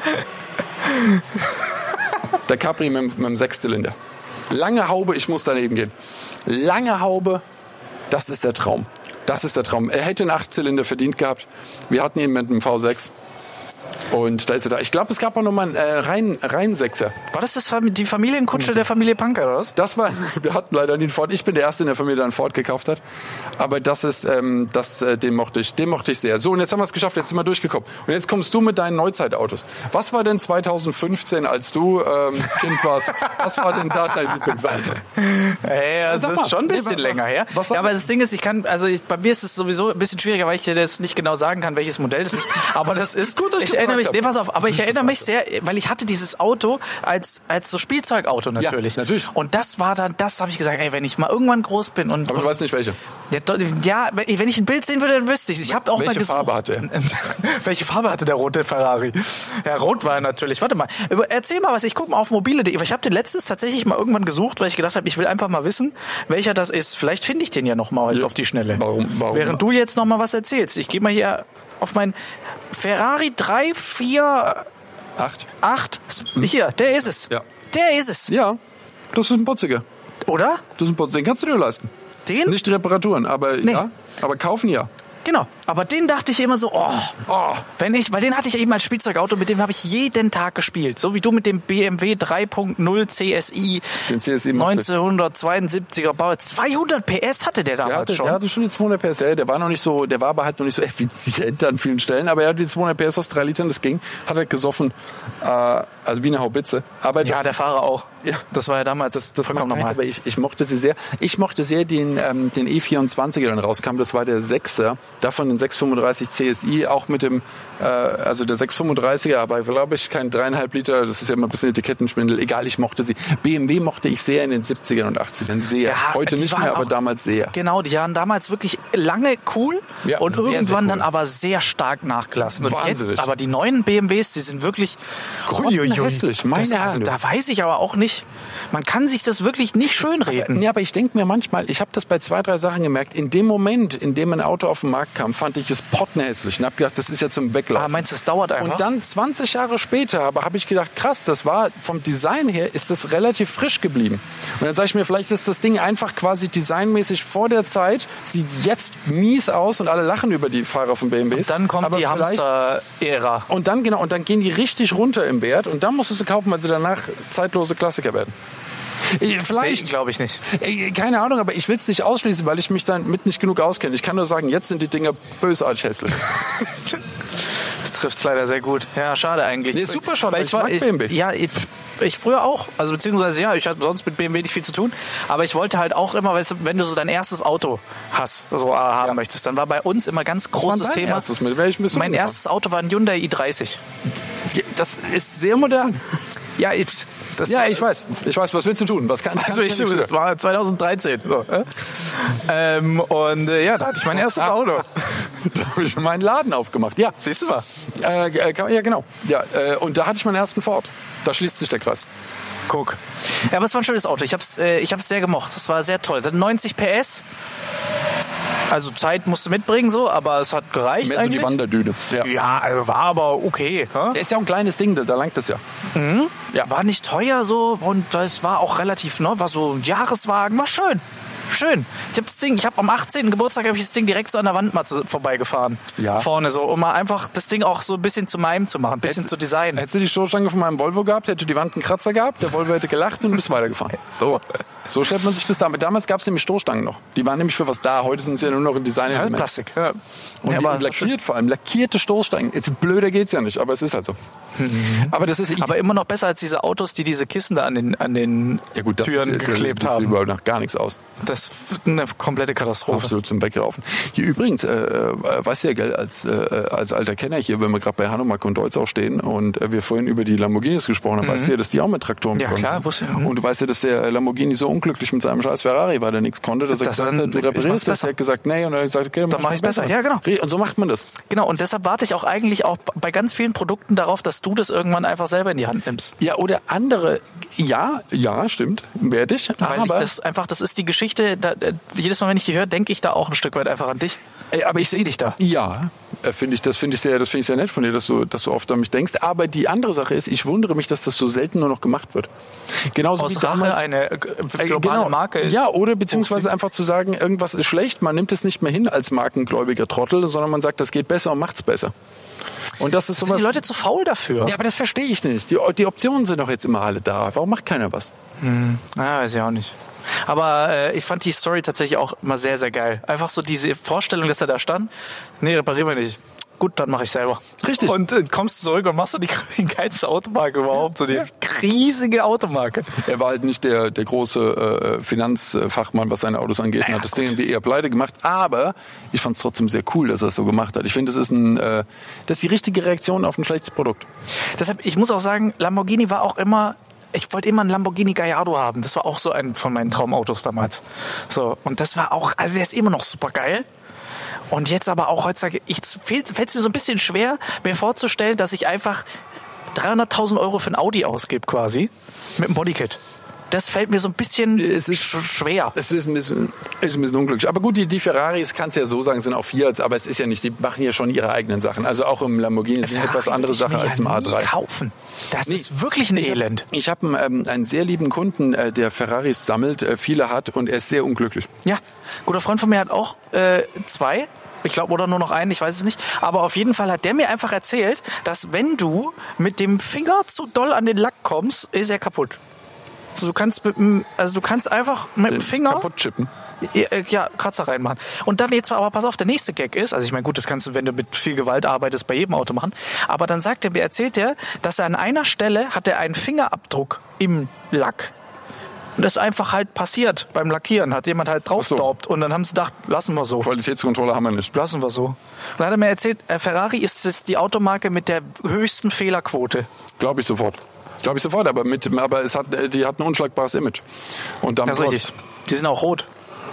Der Capri mit, mit dem Sechszylinder. Lange Haube, ich muss daneben gehen. Lange Haube, das ist der Traum. Das ist der Traum. Er hätte einen Achtzylinder verdient gehabt. Wir hatten ihn mit einem V sechs. Und da ist er da. Ich glaube, es gab auch noch mal einen äh, rein, rein Sechser. War das, das Fam- die Familienkutsche der Familie Punker, oder was? Das war, wir hatten leider nie einen Ford. Ich bin der Erste in der Familie, der einen Ford gekauft hat. Aber das ist, ähm, das, äh, den mochte ich, den mochte ich sehr. So, und jetzt haben wir es geschafft, jetzt sind wir durchgekommen. Und jetzt kommst du mit deinen Neuzeitautos. Was war denn zweitausendfünfzehn, als du ähm, Kind warst? Was war denn da dein Lieblingsauto? Hey, also Sag das mal. ist schon ein bisschen Nee, wa- länger her. was Ja, sag- aber das Ding ist, ich kann, also ich, bei mir ist es sowieso ein bisschen schwieriger, weil ich dir das nicht genau sagen kann, welches Modell das ist. Aber das ist, Gut, dass ich ich, erinnere mich, hab. nee, pass auf, aber ich erinnere mich sehr, weil ich hatte dieses Auto als, als so Spielzeugauto natürlich. Ja, natürlich. Und das war dann, das habe ich gesagt, ey, wenn ich mal irgendwann groß bin und... Aber du und, weißt nicht welche. Ja, wenn ich ein Bild sehen würde, dann wüsste ich es. Ich habe auch Welche mal gesucht. Farbe hatte er? Welche Farbe hatte der rote Ferrari? Ja, rot war er natürlich. Warte mal, erzähl mal was. Ich gucke mal auf mobile punkt de. Ich habe den letztens tatsächlich mal irgendwann gesucht, weil ich gedacht habe, ich will einfach mal wissen, welcher das ist. Vielleicht finde ich den ja noch mal jetzt Ja. auf die Schnelle. Warum? Warum? Während du jetzt noch mal was erzählst. Ich gehe mal hier auf mein Ferrari drei vier Acht? acht. Hier, der ist es. Ja. Der ist es. Ja, das ist ein Putziger. Oder? Das ist ein Putziger. Den kannst du dir leisten. Den? Nicht die Reparaturen, aber Nee. ja. Aber kaufen ja. Genau, aber den dachte ich immer so, oh, oh, wenn ich, weil den hatte ich eben als Spielzeugauto, mit dem habe ich jeden Tag gespielt, so wie du mit dem B M W drei Punkt null C S I, Den C S I mochte ich. neunzehnhundertzweiundsiebziger Bauer, zweihundert P S hatte der damals Der hatte, schon. der hatte schon die zweihundert P S. Ja, der war noch nicht so, der war aber halt noch nicht so effizient an vielen Stellen, aber er hatte die zweihundert P S aus drei Litern, das ging, hat er gesoffen, äh, also wie eine Haubitze. Aber Ja, der Fahrer auch. Ja. Das war ja damals das, das macht vollkommen nichts, normal. aber ich, ich mochte sie sehr. Ich mochte sehr den, ähm, den E vierundzwanziger, der dann rauskam. Das war der Sechser. Davon den sechs fünfunddreißig C S I, auch mit dem, äh, also der sechs fünfunddreißiger, aber glaube ich kein dreieinhalb Liter. Das ist ja immer ein bisschen Etikettenschwindel. Egal, ich mochte sie. B M W mochte ich sehr in den siebzigern und achtzigern. Sehr. Ja, Heute die nicht waren mehr, aber auch- damals sehr. Genau, die waren damals wirklich lange cool Ja, und sehr, irgendwann sehr cool. dann aber sehr stark nachgelassen. Und Wahnsinnig. jetzt, aber die neuen B M Ws, die sind wirklich Grottenhässlich, meine Das, also, Herren. da weiß ich aber auch nicht, man kann sich das wirklich nicht schönreden. Ja, aber ich denke mir manchmal, ich habe das bei zwei, drei Sachen gemerkt, in dem Moment, in dem ein Auto auf den Markt kam, fand ich es pottenhässlich und habe gedacht, das ist ja zum Weglaufen. Ah, meinst du, es dauert einfach? Und dann zwanzig Jahre später aber habe ich gedacht, krass, das war vom Design her ist das relativ frisch geblieben. Und dann sage ich mir, vielleicht ist das Ding einfach quasi designmäßig vor der Zeit, sieht jetzt mies aus und alle lachen über die Fahrer von B M Ws. Dann kommt aber die vielleicht- Hamster-Ära. Und dann genau, und dann gehen die richtig runter im Wert und dann musst du sie kaufen, weil sie danach zeitlose Klassiker werden. Äh, Vielleicht, glaube ich nicht. Äh, keine Ahnung, aber ich will es nicht ausschließen, weil ich mich damit nicht genug auskenne. Ich kann nur sagen, jetzt sind die Dinger bösartig hässlich. Das trifft es leider sehr gut. Ja, schade eigentlich. Nee, super schade, Weil ich mag B M W. Ja, ich, ich früher auch. Also beziehungsweise ja, ich hatte sonst mit B M W nicht viel zu tun. Aber ich wollte halt auch immer, weißt du, wenn du so dein erstes Auto hast, so äh, haben möchtest, dann war bei uns immer ganz großes dein Thema. erstes? Mit welchem bist du mein gefahren? erstes Auto war ein Hyundai i dreißig. Das ist sehr modern. Ja, ich, das Ja, ich weiß. Ich weiß, was willst du tun? Was kann, Also ich, kannst du das war zweitausenddreizehn. So, äh? ähm, und äh, ja, da hatte ich mein erstes Auto. Da habe ich meinen Laden aufgemacht. Ja, Siehst du mal? äh, äh, kann- ja genau. Ja, äh, und da hatte ich meinen ersten Ford. Da schließt sich der Kreis. Guck. Ja, aber es war ein schönes Auto. Ich hab's, äh, ich hab's sehr gemocht. Es war sehr toll. Es hat neunzig P S. Also Zeit musst du mitbringen so, aber es hat gereicht Mehr so eigentlich. die Wanderdüne. Ja. Ja, also war aber okay. hä? Der ist ja auch ein kleines Ding, da, da langt das ja. Ja. War nicht teuer so und es war auch relativ neu. War so ein Jahreswagen. War schön. Schön. Ich habe das Ding, ich habe am achtzehnten Geburtstag habe ich das Ding direkt so an der Wandmatze vorbeigefahren. Ja. Vorne so, um mal einfach das Ding auch so ein bisschen zu meinem zu machen, ein bisschen zu designen. Hättest du die Stoßstange von meinem Volvo gehabt, hätte die Wand einen Kratzer gehabt, der Volvo hätte gelacht und du bist weitergefahren. So. So stellt man sich das damit. Damals gab es nämlich Stoßstangen noch. Die waren nämlich für was da. Heute sind sie ja nur noch ein Design-Element. Plastik. Ja. Und, Ja, die, aber und lackiert vor allem. Lackierte Stoßstangen. Jetzt, blöder geht's ja nicht, aber es ist halt so. Aber das ist... Aber immer noch besser als diese Autos, die diese Kissen da an den, an den ja gut, das Türen sieht, geklebt das sieht haben. überhaupt nach gar nichts aus. Das ist eine komplette Katastrophe. Absolut zum Weglaufen. Hier übrigens, äh, äh, weißt du ja, gell, als, äh, als alter Kenner hier, wenn wir gerade bei Hanomag und Deutz auch stehen und äh, wir vorhin über die Lamborghinis gesprochen haben, weißt du ja, dass die auch mit Traktoren Ja, bekommen klar, haben. wusste ich. Und du weißt ja, dass der Lamborghini so unglücklich mit seinem scheiß Ferrari war, der nichts konnte, dass er Das gesagt dann- hat, du ich mach's reparierst das. besser. Er hat gesagt, nee, und er hat gesagt, okay, Dann mach ich's besser. Ja, genau. Und so macht man das. Genau, und deshalb warte ich auch eigentlich auch bei ganz vielen Produkten darauf, dass du das irgendwann einfach selber in die Hand nimmst. Ja, oder andere, ja, ja, stimmt, werde ich. Weil ich aber, das einfach, das ist die Geschichte, da, äh, jedes Mal, wenn ich die höre, denke ich da auch ein Stück weit einfach an dich. Ey, aber Ich sehe dich da. Ja, äh, finde ich, das finde ich sehr, das finde ich sehr nett von dir, dass du, dass du oft an mich denkst. Aber die andere Sache ist, ich wundere mich, dass das so selten nur noch gemacht wird. Genauso Aus wie Rache damals. eine äh, Äh, globale genau. Marke. Ja, oder beziehungsweise hochzieht. einfach zu sagen, irgendwas ist schlecht, man nimmt es nicht mehr hin als markengläubiger Trottel, sondern man sagt, das geht besser und macht's besser. Und das ist Sind sowas. die Leute zu faul dafür? Ja, aber das verstehe ich nicht. Die, die Optionen sind doch jetzt immer alle da. Warum macht keiner was? Ah, weiß ich auch nicht. Aber äh, ich fand die Story tatsächlich auch immer sehr, sehr geil. Einfach so diese Vorstellung, dass er da stand. Nee, reparieren wir nicht. gut, dann mache ich selber. Richtig. Und äh, kommst zurück und machst du die, die geilste Automarke überhaupt, so die riesige Automarke. Er war halt nicht der, der große äh, Finanzfachmann, was seine Autos angeht. Naja, hat das gut. Ding eher pleite gemacht. Aber ich fand es trotzdem sehr cool, dass er es so gemacht hat. Ich finde, das ist ein, äh, das ist die richtige Reaktion auf ein schlechtes Produkt. Deshalb, ich muss auch sagen, Lamborghini war auch immer, ich wollte immer einen Lamborghini Gallardo haben. Das war auch so ein von meinen Traumautos damals. So, und das war auch, also der ist immer noch super geil. Und jetzt aber auch heutzutage, ich fällt es mir so ein bisschen schwer, mir vorzustellen, dass ich einfach dreihunderttausend Euro für ein Audi ausgebe quasi, mit einem Bodykit. Das fällt mir so ein bisschen Es ist sch- schwer. Es ist ein bisschen, ist ein bisschen unglücklich. Aber gut, die, die Ferraris, kannst du ja so sagen, sind auch Fiat, aber es ist ja nicht, die machen ja schon ihre eigenen Sachen. Also auch im Lamborghini ist eine etwas andere Ferrari will Sache ich als mir im ja A nie drei. kaufen. Das Nee. ist wirklich ein Ich hab- Elend. Ich habe einen, ähm, einen sehr lieben Kunden, äh, der Ferraris sammelt, äh, viele hat und er ist sehr unglücklich. Ja, ein guter Freund von mir hat auch äh, zwei. Ich glaube, oder nur noch einen, ich weiß es nicht. Aber auf jeden Fall hat der mir einfach erzählt, dass wenn du mit dem Finger zu doll an den Lack kommst, ist er kaputt. Also du kannst mit dem, also du kannst einfach mit dem Finger Kaputt chippen. ja, Kratzer reinmachen. Und dann jetzt aber pass auf, der nächste Gag ist, also ich meine, gut, das kannst du, wenn du mit viel Gewalt arbeitest, bei jedem Auto machen. Aber dann sagt er, mir erzählt er, dass er an einer Stelle hat er einen Fingerabdruck im Lack. Und das ist einfach halt passiert beim Lackieren. Hat jemand halt draufgedaubt. Und dann haben sie gedacht, lassen wir so. Qualitätskontrolle haben wir nicht. Lassen wir so. Und dann hat er mir erzählt, äh, Ferrari ist jetzt die Automarke mit der höchsten Fehlerquote. Glaube ich sofort. Glaube ich sofort, aber mit, aber es hat, die hat ein unschlagbares Image. Und damit Das ist richtig. Die sind auch rot.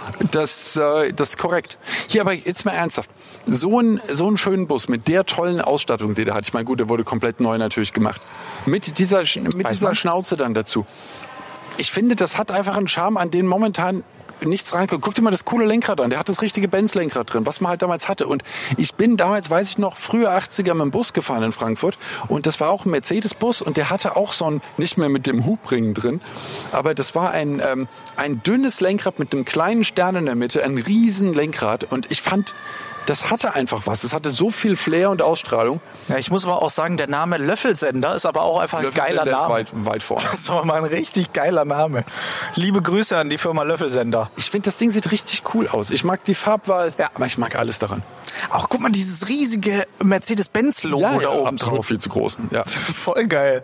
Das, äh, das ist korrekt. Hier, aber jetzt mal ernsthaft. So ein, so einen schönen Bus mit der tollen Ausstattung, die der hat. Ich meine, gut, der wurde komplett neu natürlich gemacht. Mit dieser, mit Weiß dieser man. Schnauze dann dazu. Ich finde, das hat einfach einen Charme, an den momentan nichts reinkommt. Guck dir mal das coole Lenkrad an. Der hat das richtige Benz-Lenkrad drin, was man halt damals hatte. Und ich bin damals, weiß ich noch, früher achtziger mit dem Bus gefahren in Frankfurt. Und das war auch ein Mercedes-Bus. Und der hatte auch so ein, nicht mehr mit dem Hubring drin, aber das war ein, ähm, ein dünnes Lenkrad mit einem kleinen Stern in der Mitte, ein riesen Lenkrad. Und ich fand, das hatte einfach was. Es hatte so viel Flair und Ausstrahlung. Ja, ich muss aber auch sagen, der Name Löffelsender ist aber auch einfach ein Löffelsender geiler ist Name. weit, weit vorne. Das ist aber mal ein richtig geiler Name. Liebe Grüße an die Firma Löffelsender. Ich finde, das Ding sieht richtig cool aus. Ich mag die Farbwahl, Ja. aber ich mag alles daran. Auch guck mal, dieses riesige Mercedes-Benz-Logo da oben absolut drauf. viel zu groß. Ja. Voll geil.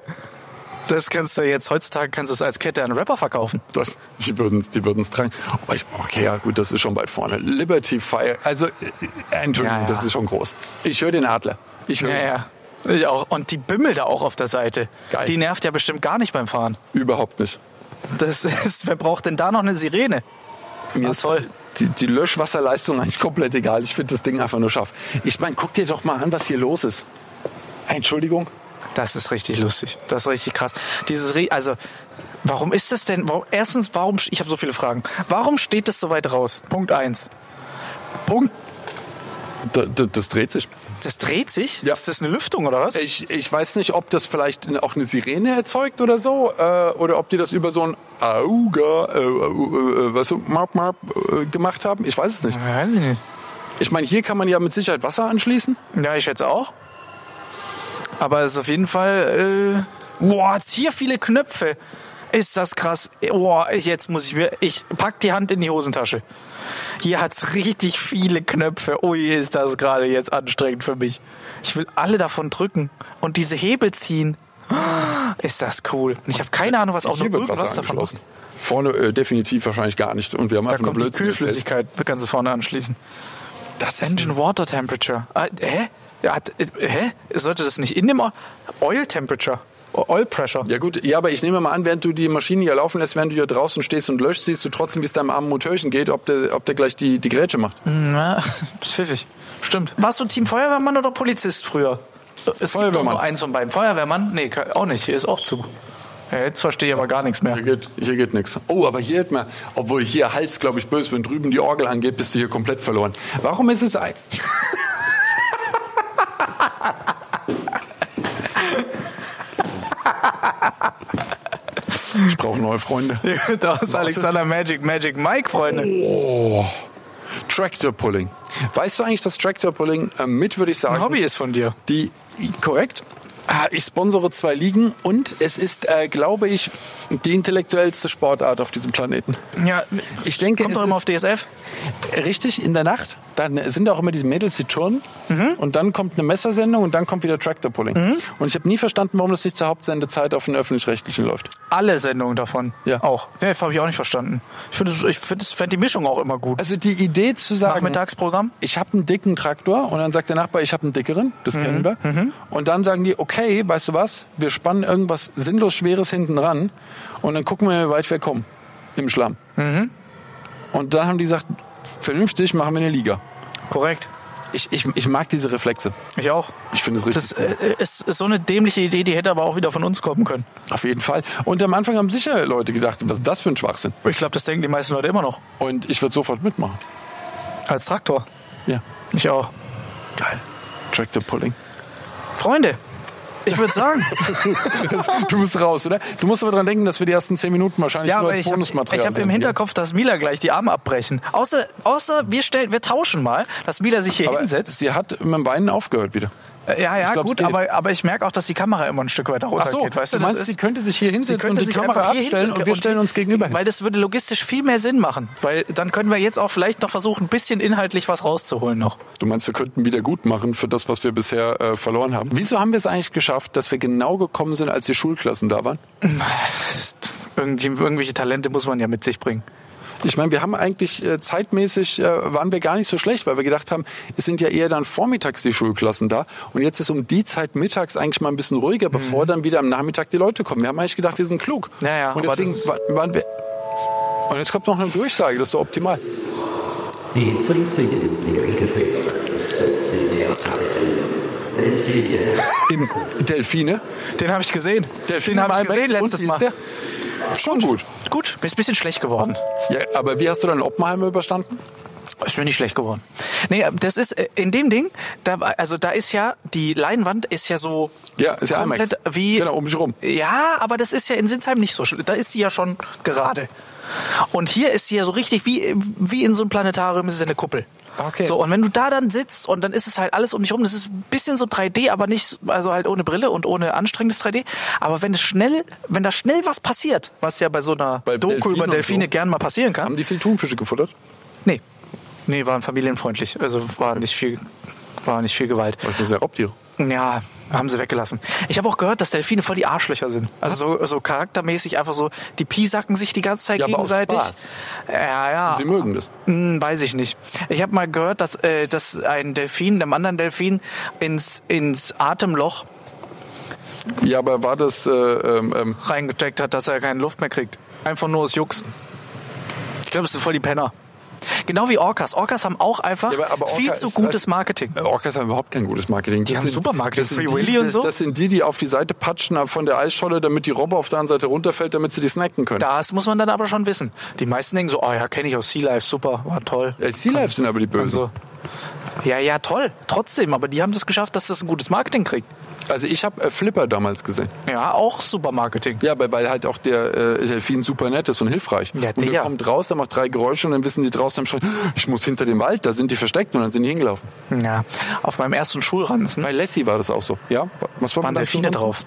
Das kannst du jetzt, heutzutage kannst du es als Kette an Rapper verkaufen. Das, die würden die würden's tragen. Aber ich, okay, ja gut, das ist schon weit vorne. Liberty Fire, also, äh, Entschuldigung, Ja, ja. das ist schon groß. Ich höre den Adler. Ich höre Ja, ja. Ich auch. Und die Bimmel da auch auf der Seite. Geil. Die nervt ja bestimmt gar nicht beim Fahren. überhaupt nicht. Das ist, wer braucht denn da noch eine Sirene? Mir Ah, ist toll. Die, die Löschwasserleistung eigentlich komplett egal. Ich finde das Ding einfach nur scharf. Ich meine, guck dir doch mal an, was hier los ist. Entschuldigung. Das ist richtig lustig. Das ist richtig krass. Dieses, Re- also, warum ist das denn? Warum, erstens, warum, ich habe so viele Fragen. Warum steht das so weit raus? Punkt eins. Punkt, D d das dreht sich. das dreht sich? Ja. Ist das eine Lüftung oder was? Ich, ich weiß nicht, ob das vielleicht auch eine Sirene erzeugt oder so, äh, oder ob die das über so ein Auga, äh, äh, was so, marp, marp, äh, gemacht haben. Ich weiß es nicht. Weiß ich nicht. Ich meine, hier kann man ja mit Sicherheit Wasser anschließen. Ja, ich schätze auch. Aber es ist auf jeden Fall, äh, boah, jetzt hier viele Knöpfe. Ist das krass. Boah, ich- jetzt muss ich mir, ich pack die Hand in die Hosentasche. Hier hat's richtig viele Knöpfe. Ui, ist das gerade jetzt anstrengend für mich. Ich will alle davon drücken und diese Hebel ziehen. Ist das cool. Und ich habe keine Ahnung, was auch nur Hier wird irgendwas Wasser davon angeschlossen. Vorne äh, definitiv wahrscheinlich gar nicht. Und wir haben Da einfach nur kommt die Blödsinn erzählt. Kühlflüssigkeit, kannst du vorne anschließen. Das ist Engine Water Temperature. Ah, hä? Ja, hat, äh, hä? Sollte das nicht in dem O- Oil Temperature? O- Oil Pressure? Ja gut, ja, aber ich nehme mal an, während du die Maschine hier laufen lässt, während du hier draußen stehst und löscht, siehst du trotzdem, wie es deinem armen Motörchen geht, ob der, ob der gleich die, die Grätsche macht. Ja, ist pfiffig. Stimmt. Warst du Team Feuerwehrmann oder Polizist früher? Es Feuerwehrmann. gibt doch nur eins von beiden. Feuerwehrmann? Nee, ke- auch nicht. Hier ist auch zu. Ja, jetzt verstehe ich aber gar nichts mehr. Hier geht, hier geht nichts. Oh, aber hier hat man, obwohl hier Hals, glaube ich, böse, wenn drüben die Orgel angeht, bist du hier komplett verloren. Warum ist es ein... Ich brauche neue Freunde. Da ist Alexander Magic, Magic Mike, Freunde. Oh, Tractor Pulling. Weißt du eigentlich, dass Tractor Pulling äh, mit, würde ich sagen... Ein Hobby ist von dir. Die, korrekt. Ah, Ich sponsere zwei Ligen und es ist, äh, glaube ich, die intellektuellste Sportart auf diesem Planeten. Ja, Ich denke, kommt es doch immer ist- auf D S F. Richtig, in der Nacht, dann sind auch immer diese Mädels, die turnen mhm. und dann kommt eine Messersendung und dann kommt wieder Tractor Pulling. Mhm. Und ich habe nie verstanden, warum das nicht zur Hauptsendezeit auf den Öffentlich-Rechtlichen läuft. Alle Sendungen davon Ja. auch. Nee, das habe ich auch nicht verstanden. Ich finde ich find, find die Mischung auch immer gut. Also die Idee zu sagen, Nachmittagsprogramm? ich habe einen dicken Traktor und dann sagt der Nachbar, ich habe einen dickeren, das mhm. kennen wir. Mhm. Und dann sagen die, okay, weißt du was, wir spannen irgendwas sinnlos Schweres hinten ran und dann gucken wir, wie weit wir kommen im Schlamm. Mhm. Und dann haben die gesagt, vernünftig machen wir eine Liga. Korrekt. Ich, ich, ich mag diese Reflexe. Ich auch. Ich finde es richtig Das cool. äh, ist, ist so eine dämliche Idee, die hätte aber auch wieder von uns kommen können. Auf jeden Fall. Und am Anfang haben sicher Leute gedacht, was ist das für ein Schwachsinn? Ich glaube, das denken die meisten Leute immer noch. Und ich würde sofort mitmachen. Als Traktor. Ja. Ich auch. Geil. Tractor Pulling. Freunde, ich würde sagen. Du musst raus, oder? Du musst aber dran denken, dass wir die ersten zehn Minuten wahrscheinlich Ja, nur aber als ich habe Bonusmaterial hab im Hinterkopf, dass Mila gleich die Arme abbrechen. Außer, außer wir, stellen, wir tauschen mal, dass Mila sich hier aber hinsetzt. sie hat mit dem Weinen aufgehört wieder. Äh, Ja, ja, Ich glaub, es gut, geht. aber, aber ich merke auch, dass die Kamera immer ein Stück weiter runter Ach so, geht. Weißt du du, das meinst, ist, sie könnte sich hier sie hinsetzen könnte und die sich Kamera einfach hier abstellen hinsetzen und wir und stellen die- uns gegenüber hin. Weil das würde logistisch viel mehr Sinn machen. Weil dann können wir jetzt auch vielleicht noch versuchen, ein bisschen inhaltlich was rauszuholen noch. Du meinst, wir könnten wieder gut machen für das, was wir bisher äh, verloren haben? Wieso haben wir es eigentlich geschafft, dass wir genau gekommen sind, als die Schulklassen da waren? Irgendwie, irgendwelche Talente muss man ja mit sich bringen. Ich meine, wir haben eigentlich äh, zeitmäßig, äh, waren wir gar nicht so schlecht, weil wir gedacht haben, es sind ja eher dann vormittags die Schulklassen da. Und jetzt ist um die Zeit mittags eigentlich mal ein bisschen ruhiger, bevor dann wieder am Nachmittag die Leute kommen. Wir haben eigentlich gedacht, wir sind klug. Ja, ja, und aber deswegen das- wa- waren wir... Und jetzt kommt noch eine Durchsage, das ist doch optimal. Die fünfzig Eben, Delfine. Den habe ich gesehen. Delfine Den habe ich Malbec, gesehen und letztes wie ist Mal. der? Schon gut. Gut, mir ist ein bisschen schlecht geworden. Ja, aber wie hast du dann Oppenheimer überstanden? Ist mir nicht schlecht geworden. Nee, das ist äh, in dem Ding, da, also da ist ja, die Leinwand ist ja so Ja, ist ja komplett IMAX. wie... Genau, um mich rum. Ja, aber das ist ja in Sinsheim nicht so schlimm. Da ist sie ja schon gerade. Und hier ist sie ja so richtig wie, wie in so einem Planetarium, ist es eine Kuppel. Okay. So, und wenn du da dann sitzt und dann ist es halt alles um dich rum, das ist ein bisschen so drei D, aber nicht, also halt ohne Brille und ohne anstrengendes drei D. Aber wenn es schnell, wenn da schnell was passiert, was ja bei so einer Bei Doku Delfinen über und Delfine so. gern mal passieren kann. Haben die viel Thunfische gefuttert? Nee. Nee, waren familienfreundlich. Also war nicht viel, war nicht viel Gewalt. Weil das sind ja Raubtiere. Ja, haben sie weggelassen. Ich habe auch gehört, dass Delfine voll die Arschlöcher sind. Also so, so charaktermäßig einfach so, die piesacken sich die ganze Zeit Ja, aber aus gegenseitig. Spaß. Ja, ja. Sie mögen das. Hm, weiß ich nicht. Ich habe mal gehört, dass, äh, dass ein Delfin, einem anderen Delfin, ins, ins Atemloch Ja, aber war das... Äh, ähm, ähm, reingesteckt hat, dass er keine Luft mehr kriegt. Einfach nur aus Jux. Ich glaube, das sind voll die Penner. Genau wie Orcas. Orcas haben auch einfach Ja, aber- aber Orca viel zu ist gutes halt- Marketing. Orcas haben überhaupt kein gutes Marketing. Die haben super Marketing. das sind Free die, Willy und so. Das sind die, die auf die Seite patschen von der Eisscholle, damit die Robbe auf der anderen Seite runterfällt, damit sie die snacken können. Das muss man dann aber schon wissen. Die meisten denken so, oh ja, kenne ich aus Sea Life, super, war toll. Äh, Sea Life sind aber die Bösen. So. Ja, ja, toll. Trotzdem, aber die haben das geschafft, dass das ein gutes Marketing kriegt. Also ich habe äh, Flipper damals gesehen. Ja, auch super Marketing. Ja, weil, weil halt auch der äh, Delfin super nett ist und hilfreich. Ja, und der der. kommt raus, der macht drei Geräusche und dann wissen die draußen am Schreien, ich muss hinter dem Wald, da sind die versteckt und dann sind die hingelaufen. Ja, auf meinem ersten Schulranzen Bei Lassie war das auch so. Ja? Was war waren mit deinem Delfine Schulranzen?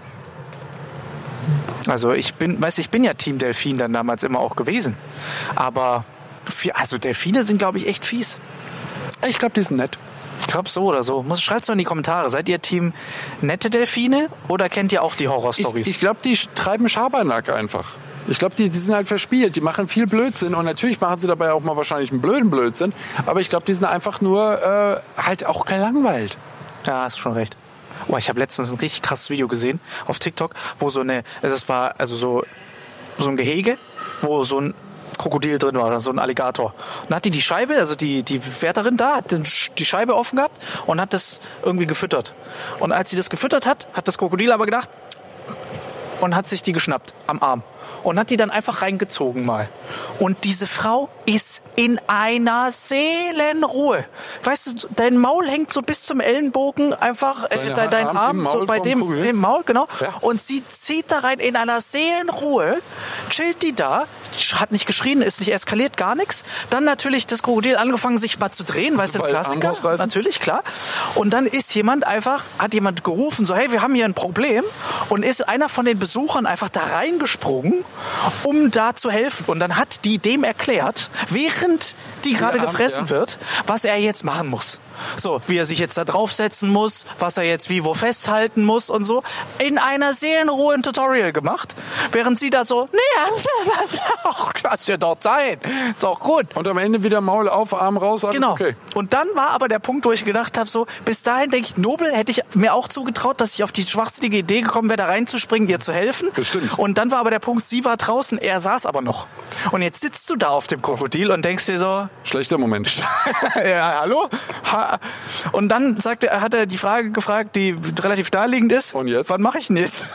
drauf. Also ich bin, weiß ich bin ja Team Delfin dann damals immer auch gewesen. Aber für, also Delfine sind, glaube ich, echt fies. Ich glaube, die sind nett. Ich glaube so oder so. Muss schreibt's mal in die Kommentare. Seid ihr Team nette Delfine oder kennt ihr auch die Ich, Horrorstories? ich glaube, die treiben Schabernack einfach. Ich glaube, die, die sind halt verspielt. Die machen viel Blödsinn und natürlich machen sie dabei auch mal wahrscheinlich einen blöden Blödsinn. Aber ich glaube, die sind einfach nur äh, halt auch gelangweilt. Ja, hast schon recht. Oh, ich habe letztens ein richtig krasses Video gesehen auf TikTok, wo so eine, das war also so so ein Gehege, wo so ein Krokodil drin war, oder so ein Alligator. Und dann hat die die Scheibe, also die die Wärterin da, hat den, die Scheibe offen gehabt und hat das irgendwie gefüttert. Und als sie das gefüttert hat, hat das Krokodil aber gedacht und hat sich die geschnappt am Arm. Und hat die dann einfach reingezogen mal. Und diese Frau ist in einer Seelenruhe. Weißt du, dein Maul hängt so bis zum Ellenbogen einfach, äh, Deine dein, dein Arm Arm im so Maul bei vom dem Krokodil? im Maul, genau. Ja. Und sie zieht da rein in einer Seelenruhe, chillt die da, hat nicht geschrien, ist nicht eskaliert, gar nichts. Dann natürlich das Krokodil angefangen, sich mal zu drehen, weißt du, ein Weil Arm Klassiker. rausreißen? Natürlich, klar. Und dann ist jemand einfach, hat jemand gerufen, so, hey, wir haben hier ein Problem. Und ist einer von den Besuchern einfach da reingesprungen, um da zu helfen. Und dann hat die dem erklärt, während die gerade Arm, gefressen ja. wird, was er jetzt machen muss. So, wie er sich jetzt da draufsetzen muss, was er jetzt wie wo festhalten muss und so. In einer seelenruhigen Tutorial gemacht. Während sie da so, nee, ach, lass dir doch sein. Ist auch gut. Und am Ende wieder Maul auf, Arm raus, alles Genau. okay. Und dann war aber der Punkt, wo ich gedacht habe, so, bis dahin denke ich, nobel hätte ich mir auch zugetraut, dass ich auf die schwachsinnige Idee gekommen wäre, da reinzuspringen, ihr zu helfen. Bestimmt. Und dann war aber der Punkt, sie war draußen, er saß aber noch. Und jetzt sitzt du da auf dem Krokodil und denkst dir so, Schlechter Moment. ja, hallo? Ha. Und dann sagt er, hat er die Frage gefragt, die relativ naheliegend ist. Und jetzt? Was mache ich denn jetzt?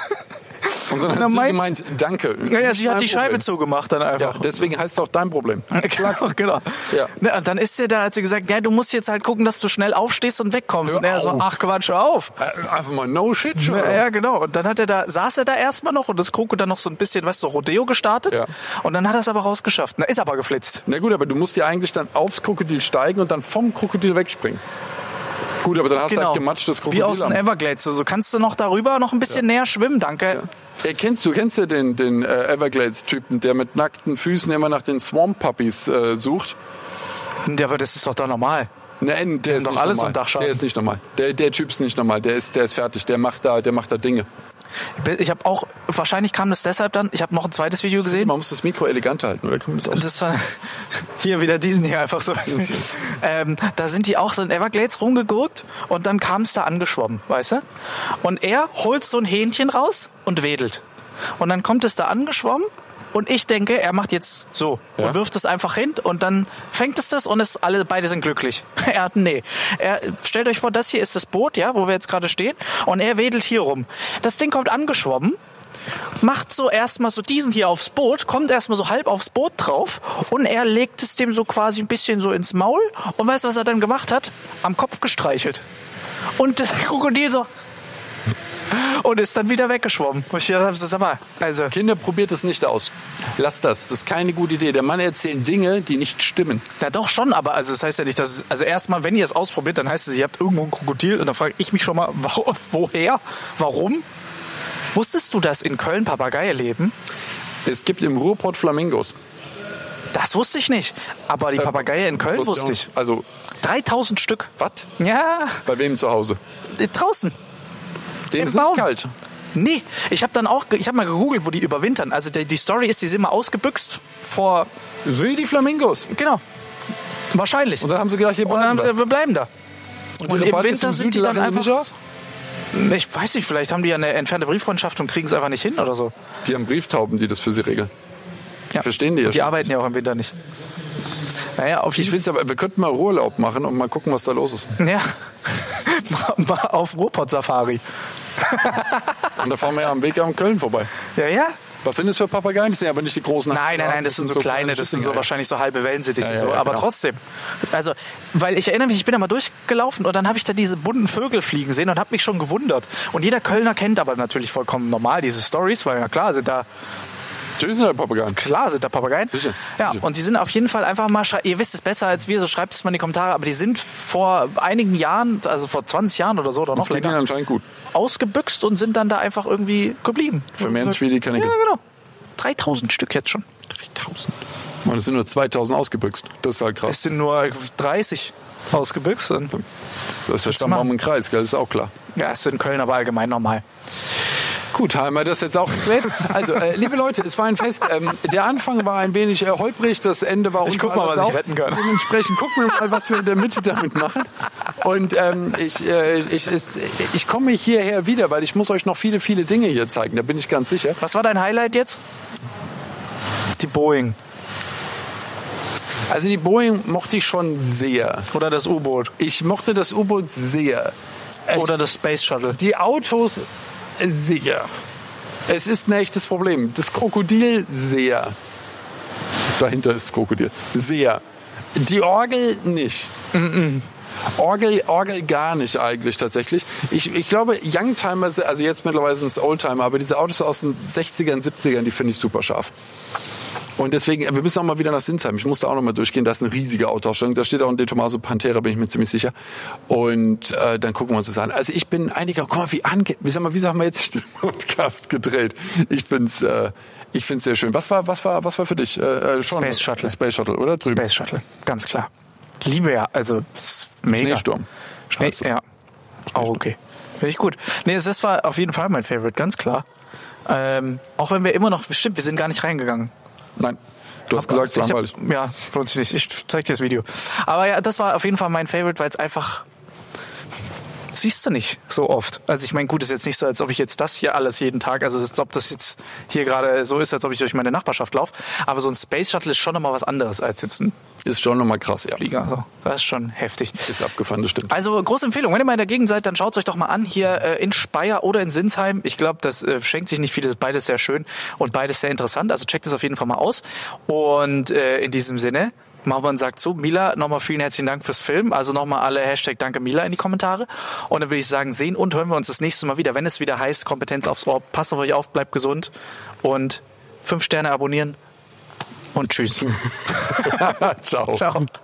Und dann Und hat dann sie meint- gemeint, danke. Ja, ja, sie hat Kein die Scheibe Problem. zugemacht dann Ja, einfach. deswegen heißt es auch dein Problem. Genau, genau. Ja. Ne, und dann ist sie da, hat sie gesagt, ja, du musst jetzt halt gucken, dass du schnell aufstehst und wegkommst. Hör und er so, auf. ach Quatsch, hör auf. Äh, Einfach mal no shit schon. Ja, ja, genau. Und dann hat er da, saß er da erstmal noch und das Krokodil dann noch so ein bisschen, weißt du, so Rodeo gestartet. Ja. Und dann hat er es aber rausgeschafft. Na, ist aber geflitzt. Na gut, aber du musst ja eigentlich dann aufs Krokodil steigen und dann vom Krokodil wegspringen. Gut, aber dann hast du Genau. halt gematschtes Krokodil. Wie aus den am- Everglades. So, so kannst du noch darüber noch ein bisschen näher schwimmen, danke. Ja, kennst du, kennst du den, den äh, Everglades-Typen, der mit nackten Füßen immer nach den Swamp-Puppies äh, sucht? Ja, aber das ist doch da normal. Nein, der ist doch nicht alles normal. unter Dachschaden. Der ist nicht normal. Der, der Typ ist nicht normal. Der ist, der ist fertig. Der macht da, der macht da Dinge. Ich habe auch, wahrscheinlich kam das deshalb dann, ich habe noch ein zweites Video gesehen. Man muss das Mikro eleganter halten, oder kann man das aus? Das war hier wieder diesen hier einfach so. ähm, da sind die auch so in Everglades rumgegurkt und dann kam es da angeschwommen, weißt du? Und er holt so ein Hähnchen raus und wedelt. Und dann kommt es da angeschwommen und ich denke, er macht jetzt so Ja. und wirft es einfach hin und dann fängt es das und es alle beide sind glücklich. Er hat nee. Er stellt euch vor, das hier ist das Boot, ja, wo wir jetzt gerade stehen und er wedelt hier rum. Das Ding kommt angeschwommen. Macht so erstmal so diesen hier aufs Boot, kommt erstmal so halb aufs Boot drauf und er legt es dem so quasi ein bisschen so ins Maul und weißt du, was er dann gemacht hat? Am Kopf gestreichelt. Und das Krokodil so und ist dann wieder weggeschwommen. Und ich dachte, sag mal, also Kinder, probiert es nicht aus. Lasst das. Das ist keine gute Idee. Der Mann erzählt Dinge, die nicht stimmen. na doch schon, aber also das heißt ja nicht, dass es, also erstmal, wenn ihr es ausprobiert, dann heißt es, ihr habt irgendwo ein Krokodil und dann frage ich mich schon mal, wo, woher, warum? Wusstest du, dass in Köln Papageien leben? Es gibt im Ruhrpott Flamingos. Das wusste ich nicht. Aber die Papageien in Köln Wusste ich auch wusste ich. nicht. Also, dreitausend Stück. was? Ja, Bei wem zu Hause? äh, draußen. Denen Im ist nicht Baum. kalt. Nee, ich habe dann auch, ge- ich habe mal gegoogelt, wo die überwintern. Also die, die Story ist, die sind mal ausgebüxt vor, Wie die Flamingos. genau, wahrscheinlich. Und dann haben sie gedacht, hier Und dann haben bleiben sie, wir bleiben da. wir. und ihre im Bande Winter ist im sind die Süden, dann lachen einfach- nicht aus? Ich weiß nicht, vielleicht haben die ja eine entfernte Brieffreundschaft und kriegen es einfach nicht hin oder so. Die haben Brieftauben, die das für sie regeln. Ja. Verstehen die ja Die schon. arbeiten ja auch im Winter nicht. Naja, auf Ich jeden finde aber, wir könnten mal Urlaub machen und mal gucken, was da los ist. Ja, mal, mal auf Ruhrpott-Safari. Und da fahren wir ja am Weg am Köln vorbei. Ja, ja. Was sind das für Papageien? Das sind aber nicht die großen. Nein, nein, nein, das sind so kleine, das sind so Schützinger. wahrscheinlich so halbe Wellensittiche Ja, und ja, so. ja, Aber genau. trotzdem. Also, weil ich erinnere mich, ich bin da mal durchgelaufen und dann habe ich da diese bunten Vögel fliegen sehen und habe mich schon gewundert. Und jeder Kölner kennt aber natürlich vollkommen normal diese Stories, weil ja klar sind da Natürlich sind da Papageien. Klar sind da Papageien. Sicher, Ja, sicher. und die sind auf jeden Fall einfach mal, schrei- ihr wisst es besser als wir, so schreibt es mal in die Kommentare, aber die sind vor einigen Jahren, also vor zwanzig Jahren oder so, oder noch Das geht ihnen länger, anscheinend gut. ausgebüxt und sind dann da einfach irgendwie geblieben. Vermehren sich wie die Kanickel. Ja, genau. dreitausend Stück jetzt schon. dreitausend. Und es sind nur zweitausend ausgebüxt. Das ist halt krass. Es sind nur dreißig ausgebüxt. Und Das ist der Stammbaum im Kreis, gell? Das ist auch klar. ja, es ist in Köln aber allgemein normal. Gut, haben wir das jetzt auch geklärt. Also, äh, liebe Leute, es war ein Fest. Ähm, der Anfang war ein wenig äh, holprig, das Ende war Ich guck unter mal, aller was ich Sau. retten kann. Dementsprechend gucken wir mal, was wir in der Mitte damit machen. Und ähm, ich, äh, ich, ist, ich komme hierher wieder, weil ich muss euch noch viele, viele Dinge hier zeigen. Da bin ich ganz sicher. Was war dein Highlight jetzt? Die Boeing. Also die Boeing mochte ich schon sehr. Oder das U-Boot. Ich mochte das U-Boot sehr. Oder das Space Shuttle. Die Autos sehr. Es ist ein echtes Problem. Das Krokodil sehr. Dahinter ist das Krokodil. Sehr. Die Orgel nicht. Orgel, Orgel gar nicht eigentlich tatsächlich. Ich, ich glaube, Youngtimer, also jetzt mittlerweile sind es Oldtimer, aber diese Autos aus den sechzigern, siebzigern, die finde ich super scharf. Und deswegen, wir müssen auch mal wieder nach Sinsheim. Ich musste auch noch mal durchgehen. Da ist eine riesige Autoausstellung. Da steht auch ein De Tomaso Pantera, bin ich mir ziemlich sicher. Und äh, dann gucken wir uns das an. Also ich bin einiger, guck mal, wie ange... Wie, sag mal, wie haben wir jetzt den Podcast gedreht? Ich bin's, äh, ich find's sehr schön. Was war, was war, was war für dich? Äh, schon Space Shuttle. Space Shuttle, oder? Drüben. Space Shuttle, ganz klar. Liebe ja, also ist mega. Schneesturm. Schnee, Heißt das. ja. Auch okay. Finde ich gut. Nee, das war auf jeden Fall mein Favorite, ganz klar. Ähm, auch wenn wir immer noch, stimmt, wir sind gar nicht reingegangen. Nein. Du hast gesagt, es ist langweilig. Hab, ja, lohnt sich nicht. Ich zeig dir das Video. Aber ja, das war auf jeden Fall mein Favorite, weil es einfach... Siehst du nicht so oft. Also ich meine, gut, ist jetzt nicht so, als ob ich jetzt das hier alles jeden Tag, also als ob das jetzt hier gerade so ist, als ob ich durch meine Nachbarschaft laufe. Aber so ein Space Shuttle ist schon nochmal was anderes als jetzt ein Ist schon nochmal krass, ja. Flieger. Also, das ist schon heftig. Ist abgefahren, das stimmt. Also große Empfehlung. Wenn ihr mal in der Gegend seid, dann schaut euch doch mal an hier äh, in Speyer oder in Sinsheim. Ich glaube, das äh, schenkt sich nicht viel. Das ist beides sehr schön und beides sehr interessant. Also checkt es auf jeden Fall mal aus. Und äh, in diesem Sinne, Marwan sagt so, Mila, nochmal vielen herzlichen Dank fürs Film. Also nochmal alle Hashtag Danke Mila in die Kommentare. Und dann würde ich sagen, sehen und hören wir uns das nächste Mal wieder, wenn es wieder heißt, Kompetenz aufs Ohr. Passt auf euch auf, bleibt gesund und fünf Sterne abonnieren und tschüss. Ciao. Ciao.